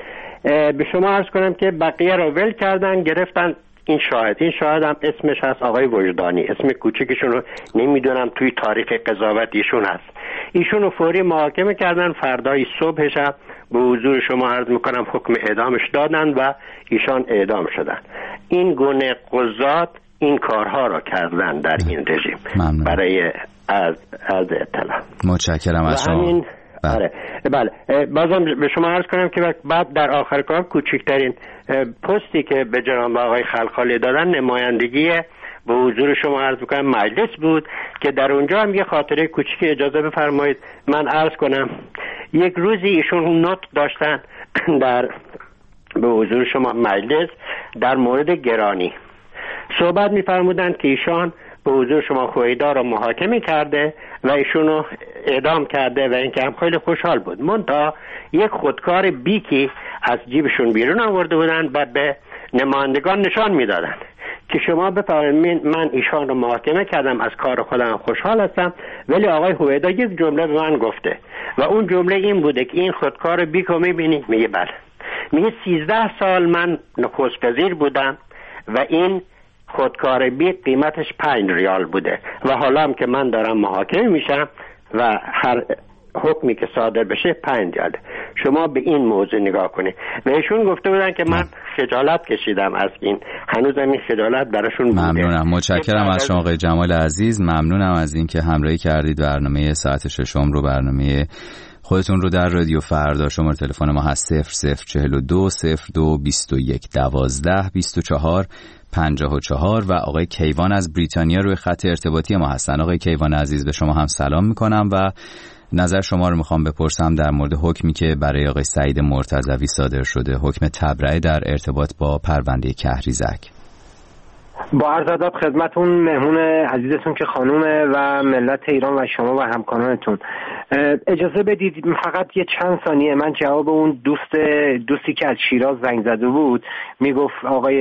به شما عرض کنم که بقیه رو ول کردن، گرفتن این شاهد. این شاهد هم اسمش هست آقای وجدانی، اسم کوچکشون رو نمیدونم توی تاریخ قضاوت ایشون هست. ایشون رو فوری محاکمه کردن، فردای صبح شب به حضور شما عرض میکنم حکم اعدامش دادن و ایشان اعدام شدن. این گونه قضات این کارها را کردن در این رژیم. ممنون. برای از از اطلاع متشکرم از شما. بله بله بازم به شما عرض کنم که بعد در آخر کار کوچکترین پستی که به جناب آقای خلخالی دادن نمایندگی به حضور شما عرض میکنم مجلس بود که در اونجا هم یه خاطره کوچیکی اجازه بفرمایید من عرض کنم. یک روزی ایشون نوت داشتن در به حضور شما مجلس در مورد گرانی صحبت میفرمودند که ایشان به حضور شما خویدا رو محاکمه کرده و ایشونو اعدام کرده و اینکه هم خیلی خوشحال بود. منتها یک خودکار بیکی از جیبشون بیرون آورده بودن و به نمایندگان نشان میدادن که شما بفرمایید من ایشان رو محاکمه کردم، از کار خودم خوشحال هستم، ولی آقای هویدا یک جمله به من گفته و اون جمله این بوده که این خودکار بیکو میبینی؟ میگه بله. میگه سیزده سال من نخست وزیر بودم و این خودکار بی قیمتش پنج ریال بوده و حالا هم که من دارم محاکمه میشم و هر حکمی که صادر بشه پنج ریاله. شما به این موضوع نگاه کنید. و ایشون گفته بودن که من خجالت کشیدم از این، هنوزم این خجالت براشون بوده. ممنونم، متشکرم از شما آقای جمال عزیز. ممنونم از اینکه همراهی کردید. برنامه ساعت ششم رو، برنامه خودتون رو در رادیو فردا. شماره تلفن ما هست صفر صفر چهل و دو صفر دو بیست و یک دوازده بیست و چهار پنجاه و چهار و آقای کیوان از بریتانیا روی خط ارتباطی ما هستن. آقای کیوان عزیز به شما هم سلام میکنم و نظر شما رو میخوام بپرسم در مورد حکمی که برای آقای سعید مرتضوی صادر شده، حکم تبرئه در ارتباط با پرونده کهریزک. با عرض ادب خدمتون مهمون عزیزتون که خانومه و ملت ایران و شما و همکارانتون، اجازه بدید فقط یه چند ثانیه من جواب اون دوست دوستی که از شیراز زنگ زده بود میگفت آقای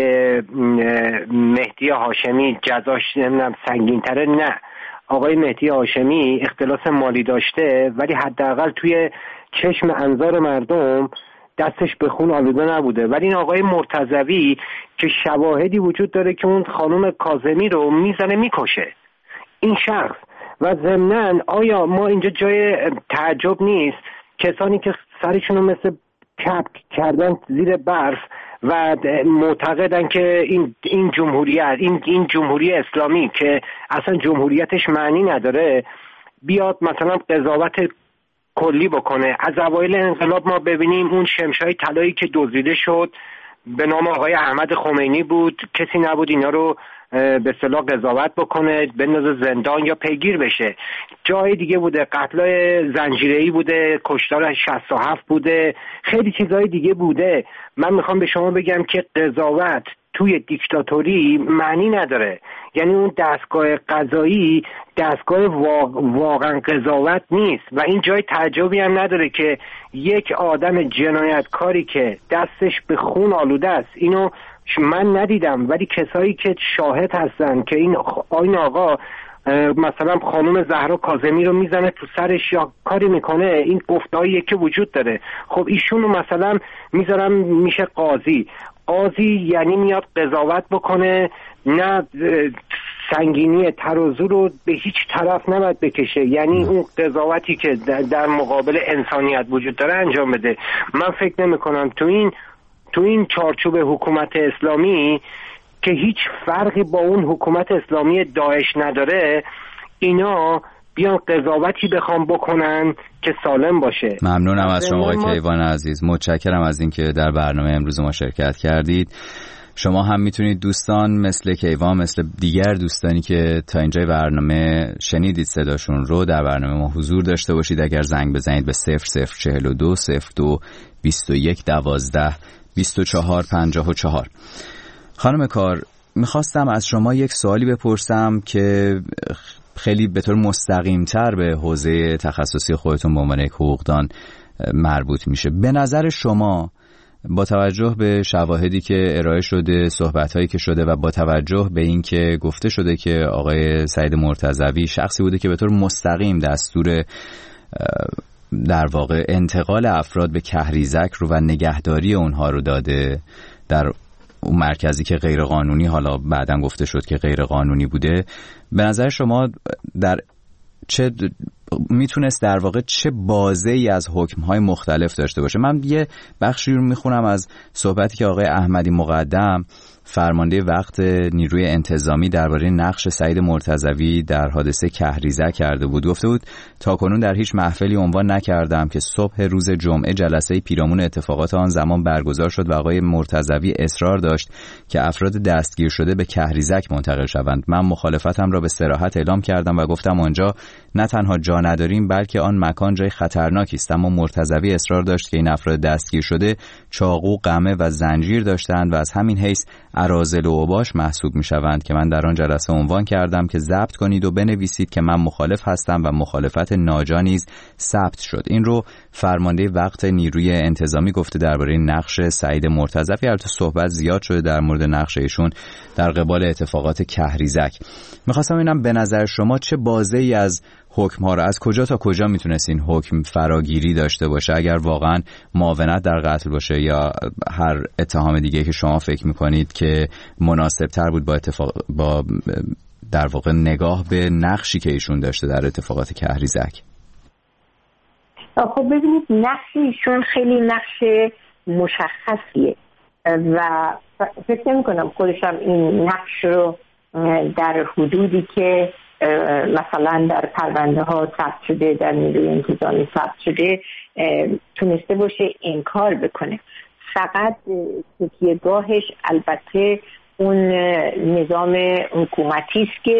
مهدی هاشمی جزاش نمیدونم سنگین‌تره. نه، آقای مهدی هاشمی اختلاس مالی داشته ولی حداقل توی چشم انظار مردم دستش به خون آلوده نبوده. ولی این آقای مرتضوی که شواهدی وجود داره که اون خانم کاظمی رو میزنه میکشه این شخص. و ضمناً آیا ما اینجا جای تعجب نیست کسانی که سرشون رو مثل کپ کردن زیر برف و معتقدن که این این جمهوریت این این جمهوری اسلامی که اصلا جمهوریتش معنی نداره بیاد مثلا قضاوت کلی بکنه. از اوایل انقلاب ما ببینیم اون شمشای طلایی که دزدیده شد به نام آقای احمد خمینی بود، کسی نبود اینا رو به اصطلاح قضاوت بکنه، بندازه زندان یا پیگیر بشه. جای دیگه بوده قتلای زنجیره‌ای بوده، کشتار شصت و هفت بوده، خیلی چیزهای دیگه بوده. من میخوام به شما بگم که قضاوت توی دیکتاتوری معنی نداره. یعنی اون دستگاه قضایی دستگاه واقعا قضاوت نیست و این جای تعجبی هم نداره که یک آدم جنایتکاری که دستش به خون آلوده است، اینو من ندیدم ولی کسایی که شاهد هستن که این این آقا مثلا خانم زهرا کاظمی رو میزنه تو سرش یا کاری میکنه، این گفتهایی که وجود داره. خب ایشونو مثلا میذارم میشه قاضی. قاضی یعنی میاد قضاوت بکنه، نه سنگینی ترازو رو به هیچ طرف نباید بکشه، یعنی اون قضاوتی که در مقابل انسانیت وجود داره انجام بده. من فکر نمی کنم تو این تو این چارچوب حکومت اسلامی که هیچ فرقی با اون حکومت اسلامی داعش نداره اینا بیان قضاوتی بخوام بکنن که سالم باشه. ممنونم از شما آقای کیوان عزیز، متشکرم از اینکه در برنامه امروز ما شرکت کردید. شما هم میتونید دوستان مثل کیوان، مثل دیگر دوستانی که تا اینجای برنامه شنیدید صداشون رو، در برنامه ما حضور داشته باشید. اگر زنگ بزنید به صفر صفر چهل و دو صفر دو بیست و یک دوازده بیست و چهار پنجاه و چهار. خانم کار، میخواستم از شما یک سوالی بپرسم که خیلی به طور مستقیم‌تر به حوزه تخصصی خودتون به عنوان یک حقوقدان مربوط میشه. به نظر شما با توجه به شواهدی که ارائه شده، صحبت‌هایی که شده و با توجه به این که گفته شده که آقای سعید مرتضوی شخصی بوده که به طور مستقیم دستور در واقع انتقال افراد به کهریزک رو و نگهداری اونها رو داده در اون مرکزی که غیر قانونی، حالا بعداً گفته شد که غیر قانونی بوده، به نظر شما در چه میتونست در واقع چه بازه‌ای از حکم‌های مختلف داشته باشه؟ من یه بخشی رو میخونم از صحبتی که آقای احمدی مقدم فرمانده وقت نیروی انتظامی درباره نقش سعید مرتضوی در حادثه کهریزک کرده بود. گفته بود تاکنون در هیچ محفلی عنوان نکردم که صبح روز جمعه جلسه پیرامون اتفاقات آن زمان برگزار شد و آقای مرتضوی اصرار داشت که افراد دستگیر شده به کهریزک منتقل شوند. من مخالفتم را به صراحت اعلام کردم و گفتم آنجا نه تنها جا نداریم بلکه آن مکان جای خطرناکی است. اما مرتضوی اصرار داشت که این افراد دستگیر شده چاقو، قمه و زنجیر داشتند و از همین حیث اراذل و اوباش محسوب می شوند که من در آن جلسه عنوان کردم که ضبط کنید و بنویسید که من مخالف هستم و مخالفت ناجا نیز ثبت شد. این رو فرمانده وقت نیروی انتظامی گفته درباره نقش سعید مرتضوی. البته صحبت زیاد شده در مورد نقش ایشون در قبال اتفاقات کهریزک. می‌خواستم ببینم به نظر شما چه بازه‌ای از حکم‌ها را از کجا تا کجا میتونست این حکم فراگیری داشته باشه، اگر واقعا معاونت در قتل باشه یا هر اتهام دیگه که شما فکر میکنید که مناسب تر بود با اتفاق با در واقع نگاه به نقشی که ایشون داشته در اتفاقات کهریزک. خب ببینید نقش ایشون خیلی نقش مشخصیه و فکر نمی کنم خودشم این نقش رو در حدودی که مثلا در پرونده ها ثبت شده، در نیروی انتظامی ثبت شده تونسته باشه انکار بکنه. فقط تکیه‌گاهش البته اون نظام حکومتی است که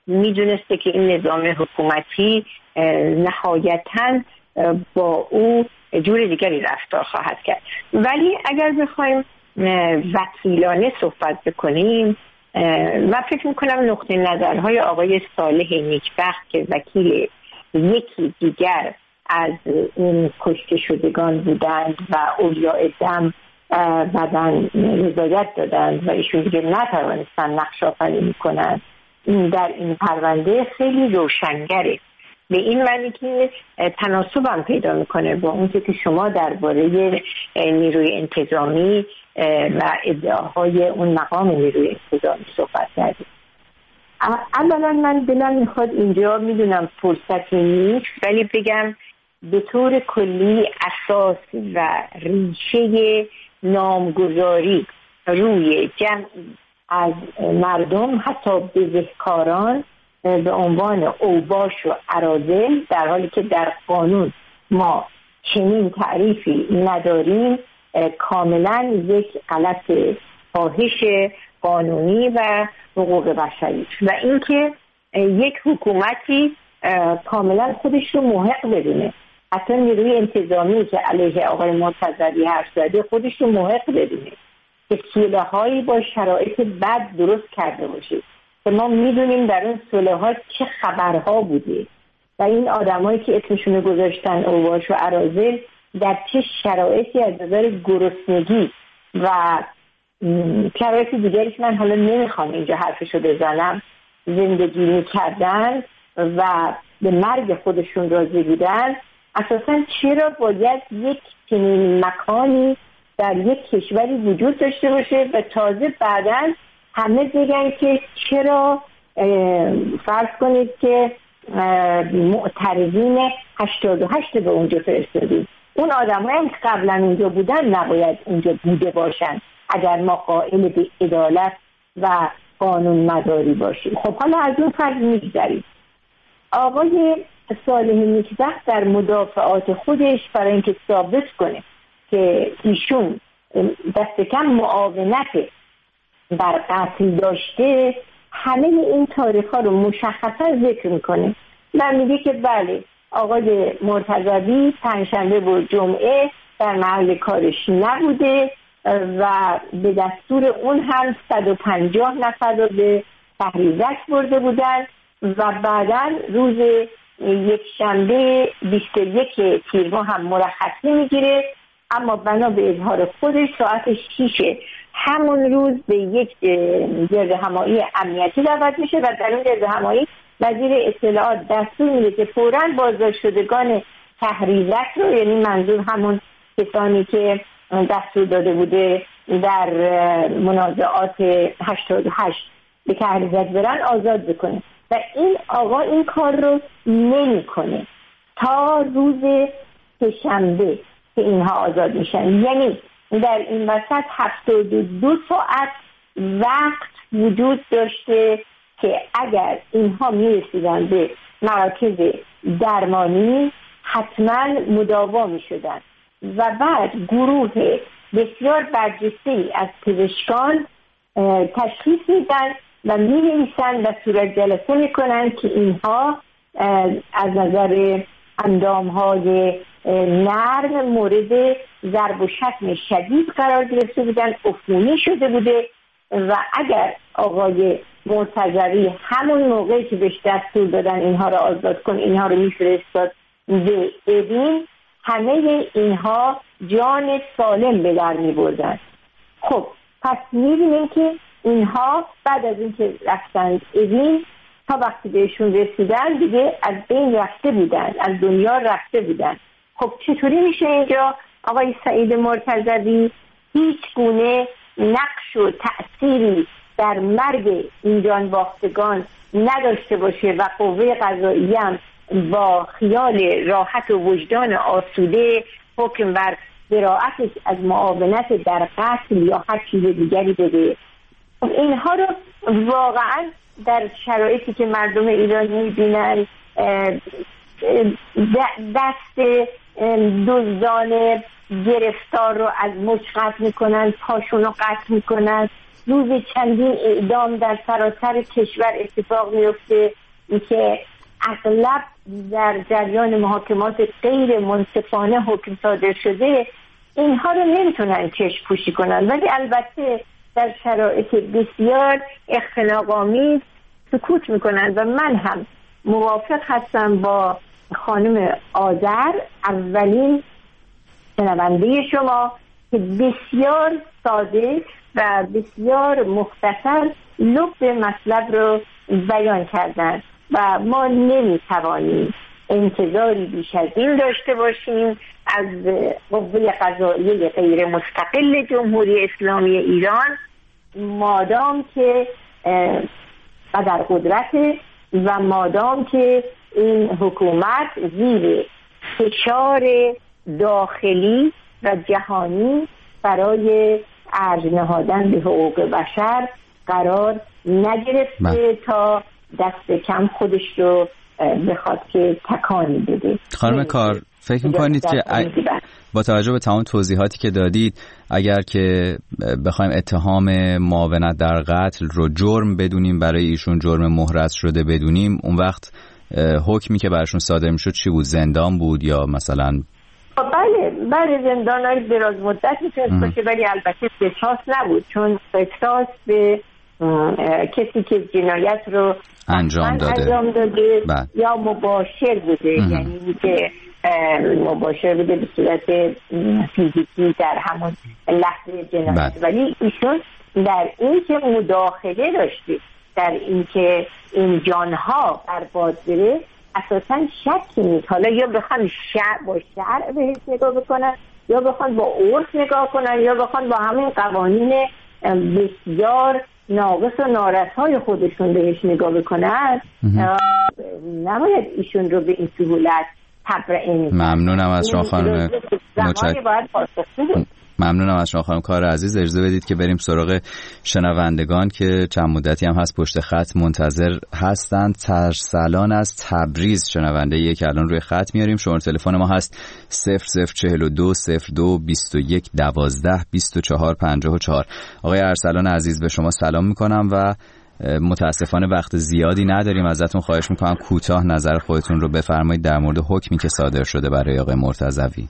میدونسته که این نظام حکومتی نهایتاً با او جور دیگری رفتار خواهد کرد. ولی اگر بخوایم وکیلانه صحبت بکنیم، من فکر میکنم نقطه نظرهای آقای صالح نیکبخت که وکیل یکی دیگر از این کشته شدگان بودند و اولیاء دم بعدن رضایت دادند و ایشون دیگه نتوانستن نقش آفرینی کنند، در این پرونده خیلی روشنگره، به این معنی که تناسب هم پیدا میکنه با اون که شما درباره نیروی انتظامی و ادعاهای اون مقام نیروی انتظامی صحبت کردید. اولا من دلم میخواد اینجا، میدونم فرصتی نیست، ولی بگم به طور کلی اساس و ریشه نامگذاری روی جمع از مردم، حتی بزهکاران، به عنوان اوباش و اراذل، در حالی که در قانون ما چنین تعریفی نداریم، کاملا یک غلط فاحش قانونی و حقوق بشری و اینکه یک حکومتی کاملا خودش رو محق بدونه، حتی نیروی انتظامی که علیه آقای مرتضوی حرف زده خودش رو محق بدونه که صلح‌هایی با شرایط بد درست کرده باشه که ما میدونیم در اون صلح‌ها چه خبرها بوده و این آدمایی که اسمشون گذاشتن اوباش و اراذل در چه شرایطی از نظر گرسنگی و شرایط دیگریش من حالا نمیخوام اینجا حرفشو بزنم زندگی میکردن و به مرگ خودشون راضی بودن. اساساً چرا باید یک چنین مکانی در یک کشوری وجود داشته باشه و تازه بعداً همه بگن که چرا فرض کنید که معترضین هشتاد و هشت به اونجا فرستادید، اون آدمایی که قبلا اونجا بودن نباید اونجا بوده باشن اگر ما قائل به عدالت و قانون مداری باشیم. خب حالا از اون فرض میگذاریم. آقای صالح نیکبخت در مدافعات خودش برای اینکه ثابت کنه که ایشون دست کم معاونت بر قتل داشته، همه این تاریخ ها رو مشخصا ذکر میکنه و میگه که بله آقای مرتضوی پنجشنبه و جمعه در محل کارش نبوده و به دستور اون هم صد و پنجاه نفر رو به تحریزک برده بودن و بعدا روز یک شنبه بیست و یک تیر ماه هم مرخصی میگیره، اما بنا به اظهار خودش ساعت شیش همون روز به یک گردهمایی امنیتی دعوت میشه و در اون گردهمایی وزیر اطلاعات دستور میده که فوراً بازداشت شدگان تحریزک رو، یعنی منظور همون کسانی که دستور داده بوده در منازعات هشتاد و هشت به تحریزک برن، آزاد بکنه و این آقا این کار رو نمی کنه تا روز سه‌شنبه که اینها آزاد میشن. یعنی در این وسط هفتاد و دو ساعت وقت وجود داشته که اگر اینها میرسیدن به مراکز درمانی حتما مداوا میشدن و بعد گروه بسیار برجسته از پزشکان تشخیص میدن و می‌نویسن و صورت جلسه میکنن که اینها از نظر اندامهای نرم مورد ضرب و شتم شدید قرار گرفته بودن، عفونی شده بوده و اگر آقای مرتضوی همون موقعی که بهش دستور دادن اینها رو آزاد کن اینها رو میفرستاد به اوین، همه اینها جان سالم به در میبردن. خب پس میبینیم که اینها بعد از اینکه رفتن اوین تا وقتی بهشون رسیدن دیگه از بین رفته بودن، از دنیا رفته بودن. خب چطوری میشه اینجا آقای سعید مرتضوی هیچ گونه نقش و تأثیری در مرگ این جان باختگان نداشته باشه و قوه قضاییه هم با خیال راحت و وجدان آسوده حکم بر براءتش از معاونت در قتل یا هر چیز دیگری بده؟ اینها رو واقعا در شرایطی که مردم ایران میبینن دست دزدان گرفتار رو از مچ قطع میکنن، پاشون رو قطع میکنن. روز چندین اعدام در سراسر کشور اتفاق میفته که اغلب در جریان محاکمات غیر منصفانه حکم صادر شده. اینها رو نمیتونن چشم پوشی کنن، ولی البته در شرایط بسیار اختناق‌آمیز سکوت میکنن و من هم موافق هستم با خانم آذر، اولین شنونده شما، که بسیار ساده و بسیار مختصر لب مطلب رو بیان کردن و ما نمیتوانیم انتظاری بیش از این داشته باشیم از قوه قضاییه غیر مستقل جمهوری اسلامی ایران، مادام که قدر قدرت و مادام که این حکومت زیر فشار داخلی و جهانی برای ارج نهادن به حقوق بشر قرار نگرفته من. تا دست کم خودش رو بخواد که تکانی بده. خانم کار، فکر می‌کنید که با توجه به تمام توضیحاتی که دادید، اگر که بخوایم اتهام معاونت در قتل رو جرم بدونیم، برای ایشون جرم محرز شده بدونیم، اون وقت حکمی که براشون صادر میشد چی بود؟ زندان بود یا مثلا؟ بله بله زندان های دراز مدت میتونست باشه، ولی البته قصاص نبود، چون قصاص به کسی که جنایت رو انجام داده, انجام داده یا مباشر بوده، یعنی که مباشر بوده به صورت فیزیکی در همون لحظه جنایت. ولی ایشون در این که مداخله داشته در این که این جانها برباد بره اساساً شکی نیست. حالا یا بخوان شرع با شرع بهش نگاه بکنن، یا بخوان با عرف نگاه کنن، یا بخوان با همین قوانین بسیار ناقص و نارسای خودشون بهش نگاه بکنن، نباید ایشون رو به این سهولت تبرئه. ممنونم از شما خانم متشکرم. ممنونم از شما خانم کار عزیز. اجازه بدید که بریم سراغ شنوندگان که چند مدتی هم هست پشت خط منتظر هستند. ترسلان از تبریز شنونده یک که الان روی خط میاریم. شماره تلفن ما هست صفر صفر چهل و دو صفر دو بیست و یک دوازده بیست و چهار پنجاه و چهار. آقای ارسلان عزیز به شما سلام میکنم و متاسفانه وقت زیادی نداریم، ازتون خواهش میکنم کوتاه نظر خودتون رو بفرمایید در مورد حکمی که صادر شده برای آقای مرتضوی.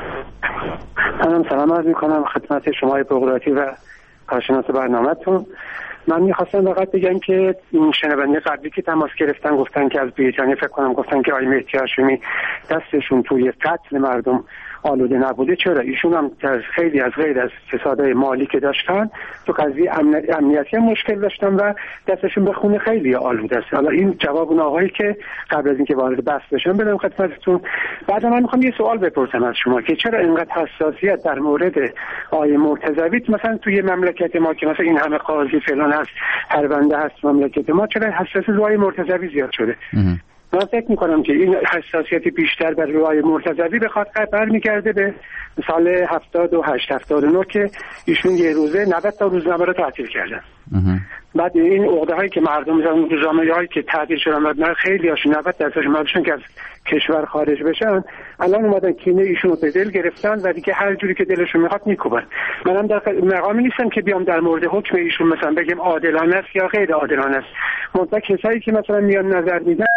منم سلام عرض میکنم خدمت شما بغراتی و کارشناس برنامه‌تون. من میخواستم فقط بگم که این شنونده قبلی که تماس گرفتن گفتن که از بریتانیا فکر کنم گفتن که آقای مهدی هاشمی دستشون توی قتل مردم آلوده نبوده. چرا؟ ایشون هم در خیلی از غیر از فسادهای مالی که داشتن تو قضیه امنیتی هم مشکل داشتن و دستشون به خون خیلی آلوده است. حالا این جواب اون آقایی که قبل از اینکه وارد بحث بشم بدم خدمتتون. بعد من میخوام یه سوال بپرسم از شما که چرا اینقدر حساسیت در مورد آقای مرتضوی مثلا توی مملکت ما که مثلا این همه قاضی فلان هست، پرونده هست مملکت ما، چرا حساسیت روی مرتضوی زیاد شده؟ من فکر میکنم که این حساسیت بیشتر بر روی مرتضوی بخواد برمیگرده به سال هفتاد و هشت هفتاد و نه که ایشون یه روزه نود تا روزنامه رو تعطیل کردن. بعد این عقده هایی که مردم زدن، روزنامه هایی که تعطیل شدن و خیلی هاشون نود درصدشون مردشون که از کشور خارج بشن، الان اومدن کینه ایشون رو به دل گرفتن و دیگه هر جوری که دلشون میخواد میکوبن. منم در مقامی نیستم که بیام در مورد حکم ایشون مثلا بگم عادلانه است یا غیر عادلانه است. منتها کسایی که مثلا میان نظر میدن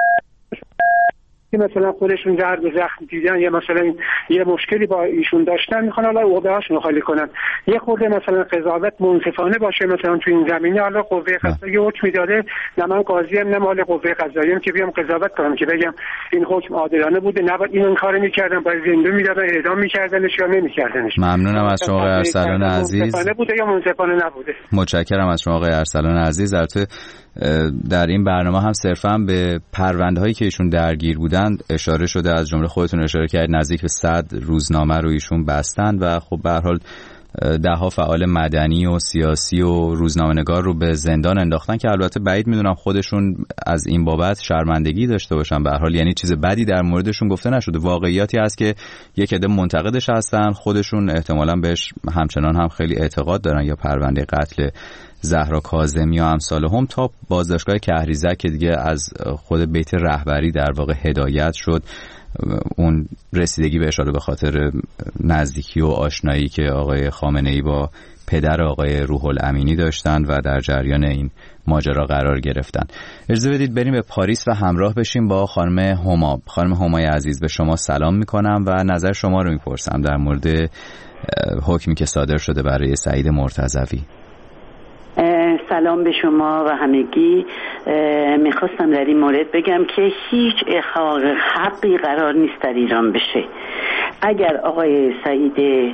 که مثلا خودشون درد و زخم دیدن یا مثلا یه مشکلی با ایشون داشتن، میخوان حالا عقده‌هاشون رو خالی کنن. یه خورده مثلا قضاوت منصفانه باشه مثلا تو این زمینه. حالا قوه قضاییه حکم میداده، نه من قاضیم نه مال قوه قضاییه که بیام قضاوت کنم که بگم این حکم عادلانه بوده، نباید این کارو میکردن، باید زنده میدادن، اعدام میکردنش یا نمیکردنش. ممنونم از شما آقای ارسلان عزیز. منصفانه بوده یا منصفانه نبوده. متشکرم از شما آقای ارسلان عزیز. البته در این برنامه هم صرفا به پرونده‌هایی که ایشون درگیر بودند اشاره شده، از جمله خودتون اشاره کردید نزدیک به صد روزنامه رو ایشون بستند و خب به هر حال ده‌ها فعال مدنی و سیاسی و روزنامه‌نگار رو به زندان انداختن که البته بعید میدونم خودشون از این بابت شرمندگی داشته باشن. به هر حال یعنی چیز بدی در موردشون گفته نشده، واقعیاتی هست که یک عده منتقدش هستن، خودشون احتمالاً بهش همچنان هم خیلی اعتقاد دارن یا پرونده قتل زهرا کاظمی و امثالهم تا بازداشتگاه کهریزک که دیگه از خود بیت رهبری در واقع هدایت شد. اون رسیدگی به اشاره به خاطر نزدیکی و آشنایی که آقای خامنه‌ای با پدر آقای روح الامینی داشتن و در جریان این ماجرا قرار گرفتن. اجازه بدید بریم به پاریس و همراه بشیم با خانم هما. خانم همای عزیز، به شما سلام میکنم و نظر شما رو میپرسم در مورد حکمی که صادر شده برای سعید مرتضوی. سلام به شما و همگی. میخواستم در این مورد بگم که هیچ اخراج حقی قرار نیست در ایران بشه. اگر آقای سعید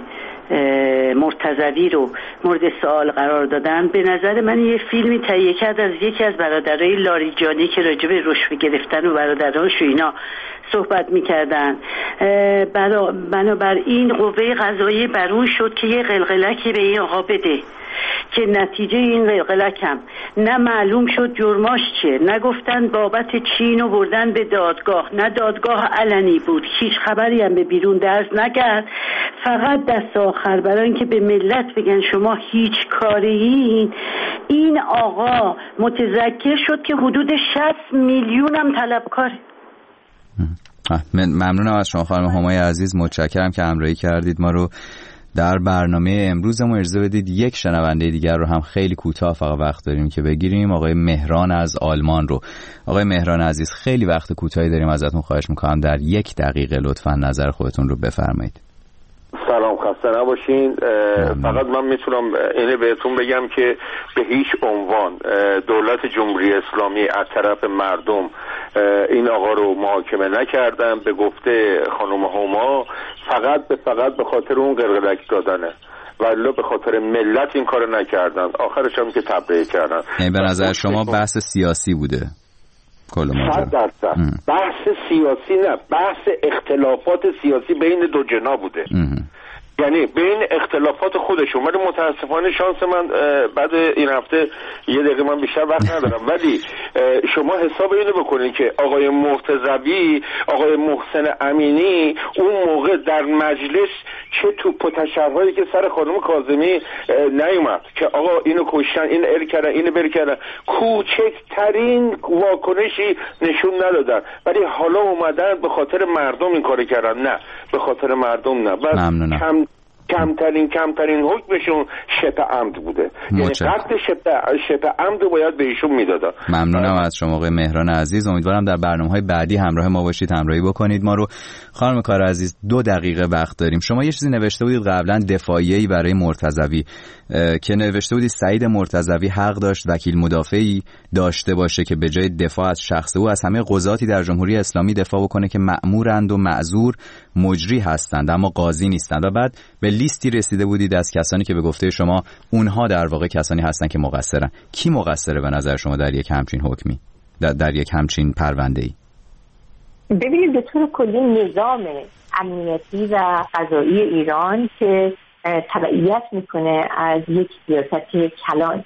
مرتضوی رو مورد سوال قرار دادن، به نظر من یه فیلمی تهیه کرد از یکی از برادرای لاریجانی که راجع به رشوه گرفتن و برادرهاش و اینا صحبت میکردن. بنابراین قوه قضاییه بر اون شد که یه قلقلکی به این آقا بده که نتیجه این قلقلک هم نه معلوم شد جرماش چیه، نه گفتن بابت چین و بردن به دادگاه، نه دادگاه علنی بود، هیچ خبری هم به بیرون درز نکرد. فقط دست آخر برای اینکه به ملت بگن شما هیچ کاریین، این آقا متذکر شد که حدود شصت میلیون هم طلبکاره. ممنونم از شما خانم همای عزیز، متشکرم که همراهی کردید ما رو در برنامه امروزمون. اجازه بدید یک شنونده دیگر رو هم خیلی کوتاه فقط وقت داریم که بگیریم، آقای مهران از آلمان رو. آقای مهران عزیز، خیلی وقت کوتاهی داریم، ازتون خواهش میکنم در یک دقیقه لطفاً نظر خودتون رو بفرمایید. سلام، خسته نباشین. فقط من میتونم اینه بهتون بگم که به هیچ عنوان دولت جمهوری اسلامی از طرف مردم این آقا رو محاکمه نکردن. به گفته خانم هما فقط به فقط به خاطر اون قلقلک دادنه، ولی به خاطر ملت این کار نکردن. آخرش هم که تبرئه کردن. یعنی به نظر شما بحث سیاسی بوده؟ صد درصد بحث سیاسی نه، بحث اختلافات سیاسی بین دو جنا بوده. یعنی بین اختلافات خودشون. ولی متاسفانه شانس من بعد این هفته یه دقیقه من بیشتر وقت ندارم، ولی شما حساب اینو بکنید که آقای مرتضوی، آقای محسن امینی اون موقع در مجلس چه توپ و تشرهایی که سر خانم کاظمی نیومد که آقا اینو کشتن، اینو ال کردن، اینو بر کردن، کوچکترین واکنشی نشون ندادن. ولی حالا اومدن به خاطر مردم این کارو کردن. نه، به خاطر مردم نه. ممنونم. کم کمترین کمترین حکمشون شبه عمد بوده. یعنی قتل شبه شبه عمد باید به ایشون میدادن. ممنونم از شما آقای مهران عزیز. امیدوارم در برنامه‌های بعدی همراه ما باشید، همراهی بکنید ما رو. خانم کار عزیز، دو دقیقه وقت داریم. شما یه چیزی نوشته بودید قبلا دفاعیه‌ای برای مرتضوی که نوشته بودید سعید مرتضوی حق داشت وکیل مدافعی داشته باشه که به جای دفاع از شخص او از همه قضاتی در جمهوری اسلامی دفاع بکنه که مأمورند و معذور مجری هستند اما قاضی نیستند. و بعد به لیستی رسیده بودید از کسانی که به گفته شما اونها در واقع کسانی هستند که مقصرن. کی مقصره به نظر شما در یک همچین حکمی، در, در یک همچین پرونده‌ای؟ ببینید به طور کلی نظام امنیتی و قضایی ایران که تبعیت میکنه از یک سیاست کلان،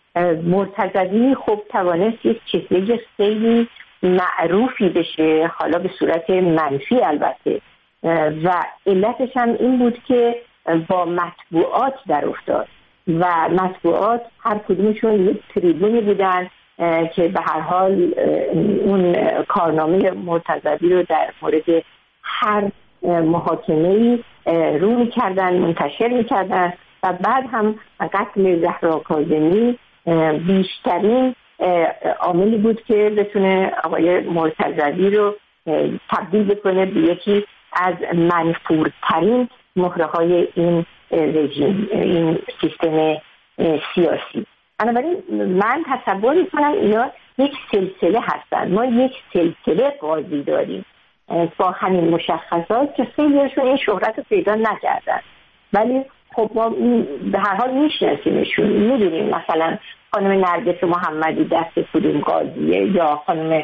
مرتضوی خب توانست یک چهره خیلی معروفی بشه، حالا به صورت منفی البته، و علتش هم این بود که با مطبوعات در افتاد و مطبوعات هر کدومشون یک تریبونی بودن که به هر حال اون کارنامه مرتضوی رو در مورد هر محاکمه‌ای رو می‌کردن، منتشر می‌کردن و بعد هم قتل زهرا کاظمی بیشترین عاملی بود که بتونه آقای مرتضوی رو تبدیل بکنه به یکی از منفورترین مهره‌های این رژیم، این سیستم سیاسی. بنابراین من تصور می‌کنم اینا یک سلسله هستن. ما یک سلسله قاضی داریم با همین مشخصات که خیلیشون این شهرت رو پیدا نکردن، ولی خب ما به هر حال میشناسیمشون، میدونیم مثلا خانم نرگس محمدی دست کدوم قاضیه یا خانم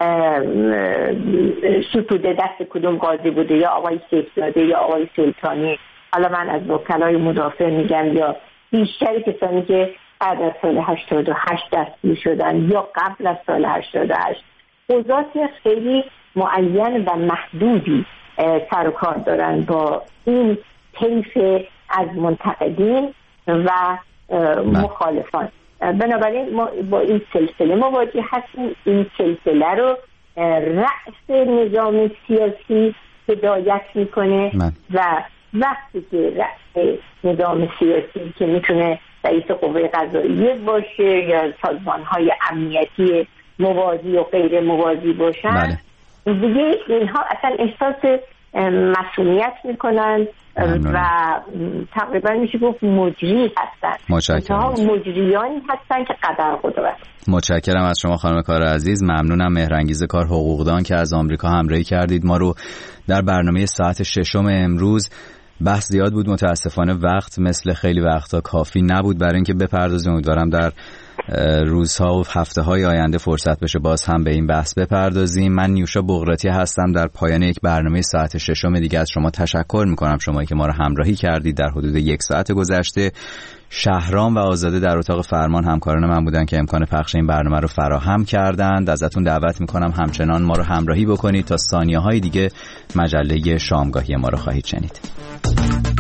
ستوده دست کدوم قاضی بوده یا آقای سیفزاده یا آقای سلطانی. حالا من از وکلای مدافع میگم یا بیشتری کسانی که بعد از سال هشتاد و هشت دستگیر شدن یا قبل از سال هشتاد و هشت قضات خیلی معین و محدودی سر و کار دارن با این طیف از منتقدین و مخالفان. بنابراین ما با این سلسله مواجه هستیم. این سلسله رو رأس نظام سیاسی هدایت میکنه من. و وقتی که رأس نظام سیاسی که میتونه رئیس قوه قضاییه باشه یا سازمان‌های امنیتی موازی و غیر موازی باشن، بله. دیگه اینها اصلا احساس مسئولیت میکنن و تقریبا میشه گفت مجری هستن. متشکرم. مجریانی هستن که قدر قدرت. متشکرم از شما خانم کار عزیز. ممنونم. مهرانگیز کار حقوقدان که از آمریکا همراهی کردید ما رو در برنامه ساعت ششم امروز. بحث زیاد بود، متاسفانه وقت مثل خیلی وقتا کافی نبود برای اینکه بپردازیم. امیدوارم در روزها و هفته های آینده فرصت بشه باز هم به این بحث بپردازیم. من نیوشا بغراتی هستم. در پایان یک برنامه ساعت ششم دیگه از شما تشکر میکنم، شمایی که ما رو همراهی کردید در حدود یک ساعت گذشته. شهرام و آزاده در اتاق فرمان همکاران من بودن که امکان پخش این برنامه رو فراهم کردند. ازتون دعوت میکنم همچنان ما رو همراهی بکنید تا ثانیه‌های دیگه مجله شامگاهی ما رو خواهید شنید.